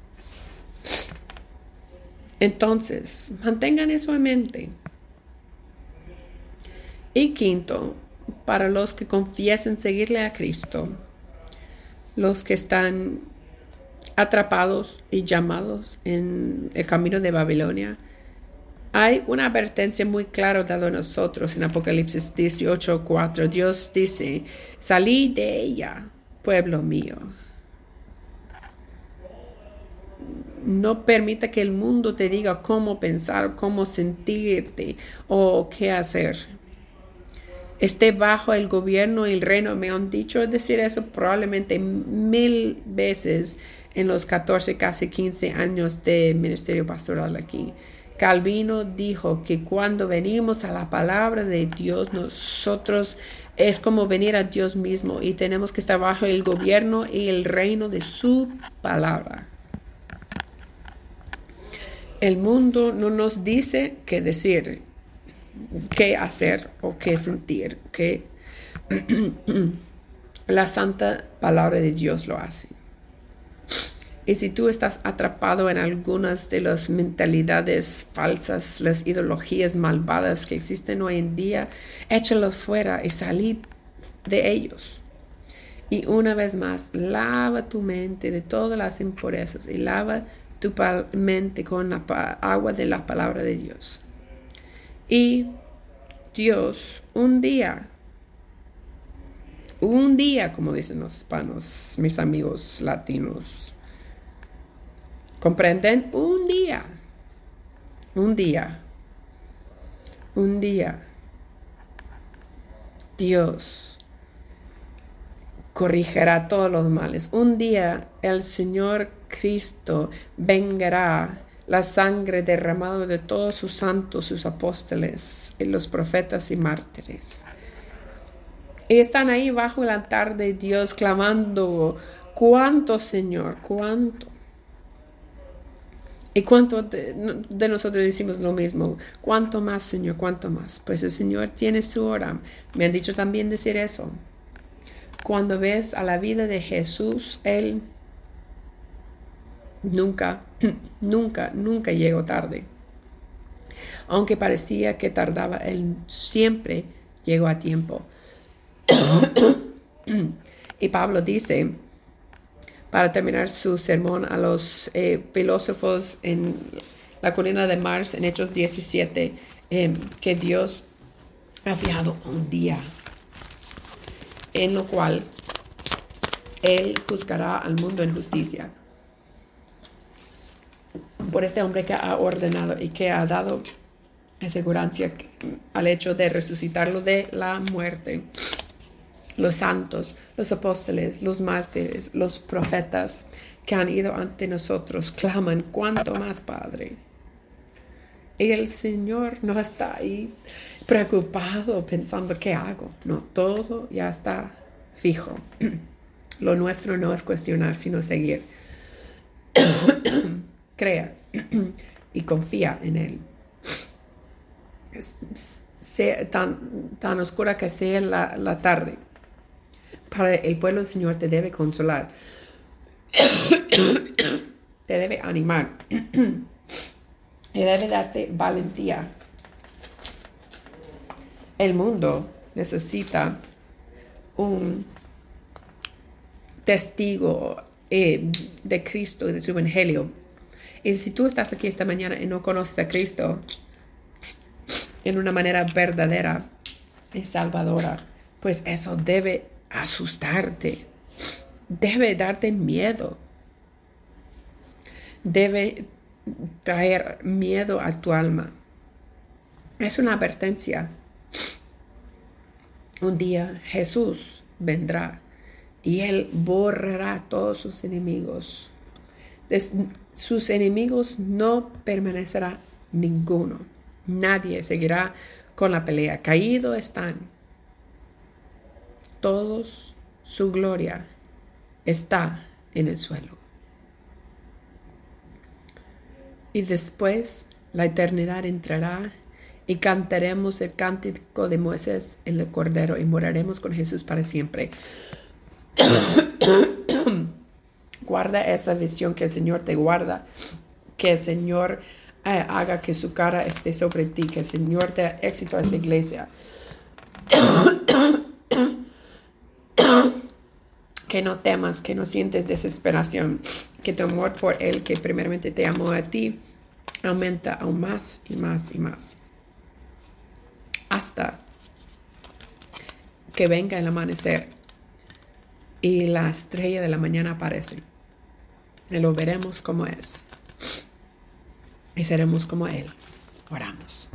Entonces, mantengan eso en mente. Y quinto, para los que confiesen seguirle a Cristo, los que están atrapados y llamados en el camino de Babilonia, hay una advertencia muy clara dada a nosotros en Apocalipsis 18:4. Dios dice, salid de ella, pueblo mío. No permita que el mundo te diga cómo pensar, cómo sentirte o qué hacer. Esté bajo el gobierno y el reino. Me han dicho decir eso probablemente 1000 veces en los 14, casi 15 años de ministerio pastoral aquí. Calvino dijo que cuando venimos a la palabra de Dios, nosotros es como venir a Dios mismo y tenemos que estar bajo el gobierno y el reino de su palabra. El mundo no nos dice qué decir, qué hacer o qué sentir, que la santa palabra de Dios lo hace. Y si tú estás atrapado en algunas de las mentalidades falsas, las ideologías malvadas que existen hoy en día, échalos fuera y salid de ellos. Y una vez más, lava tu mente de todas las impurezas y lava tu mente con la agua de la palabra de Dios. Y Dios, un día, como dicen los hispanos, mis amigos latinos, ¿comprenden? Un día, Dios corrigirá todos los males. Un día el Señor Cristo vengará la sangre derramada de todos sus santos, sus apóstoles, y los profetas y mártires. Y están ahí bajo el altar de Dios clamando, ¿cuánto, Señor? ¿Cuánto? ¿Y cuánto de nosotros decimos lo mismo? ¿Cuánto más, Señor? ¿Cuánto más? Pues el Señor tiene su hora. Me han dicho también decir eso. Cuando ves a la vida de Jesús, Él nunca llegó tarde. Aunque parecía que tardaba, Él siempre llegó a tiempo. Y Pablo dice, para terminar su sermón a los filósofos en la colina de Mars, en Hechos 17, que Dios ha fijado un día en lo cual Él juzgará al mundo en justicia por este hombre que ha ordenado y que ha dado asegurancia al hecho de resucitarlo de la muerte. Los santos, los apóstoles, los mártires, los profetas que han ido ante nosotros claman, ¿cuánto más, Padre? Y el Señor no está ahí preocupado pensando, ¿qué hago? No, todo ya está fijo. Lo nuestro no es cuestionar, sino seguir. Crea y confía en Él. Sea tan oscura que sea la tarde, para el pueblo del Señor te debe consolar, te debe animar y debe darte valentía. El mundo necesita un testigo de Cristo y de su evangelio. Y si tú estás aquí esta mañana y no conoces a Cristo en una manera verdadera y salvadora, pues eso debe asustarte, debe darte miedo, debe traer miedo a tu alma. Es una advertencia. Un día Jesús vendrá y Él borrará todos sus enemigos. De sus enemigos no permanecerá ninguno. Nadie seguirá con la pelea. Caídos están. Todos, su gloria está en el suelo. Y después la eternidad entrará y cantaremos el cántico de Moisés, el Cordero, y moraremos con Jesús para siempre. Guarda esa visión, que el Señor te guarda, que el Señor haga que su cara esté sobre ti, que el Señor te dé éxito a esa iglesia. Que no temas, que no sientes desesperación, que tu amor por Él, que primeramente te amó a ti, aumenta aún más y más y más. Hasta que venga el amanecer y la estrella de la mañana aparece. Y lo veremos como es. Y seremos como Él. Oramos.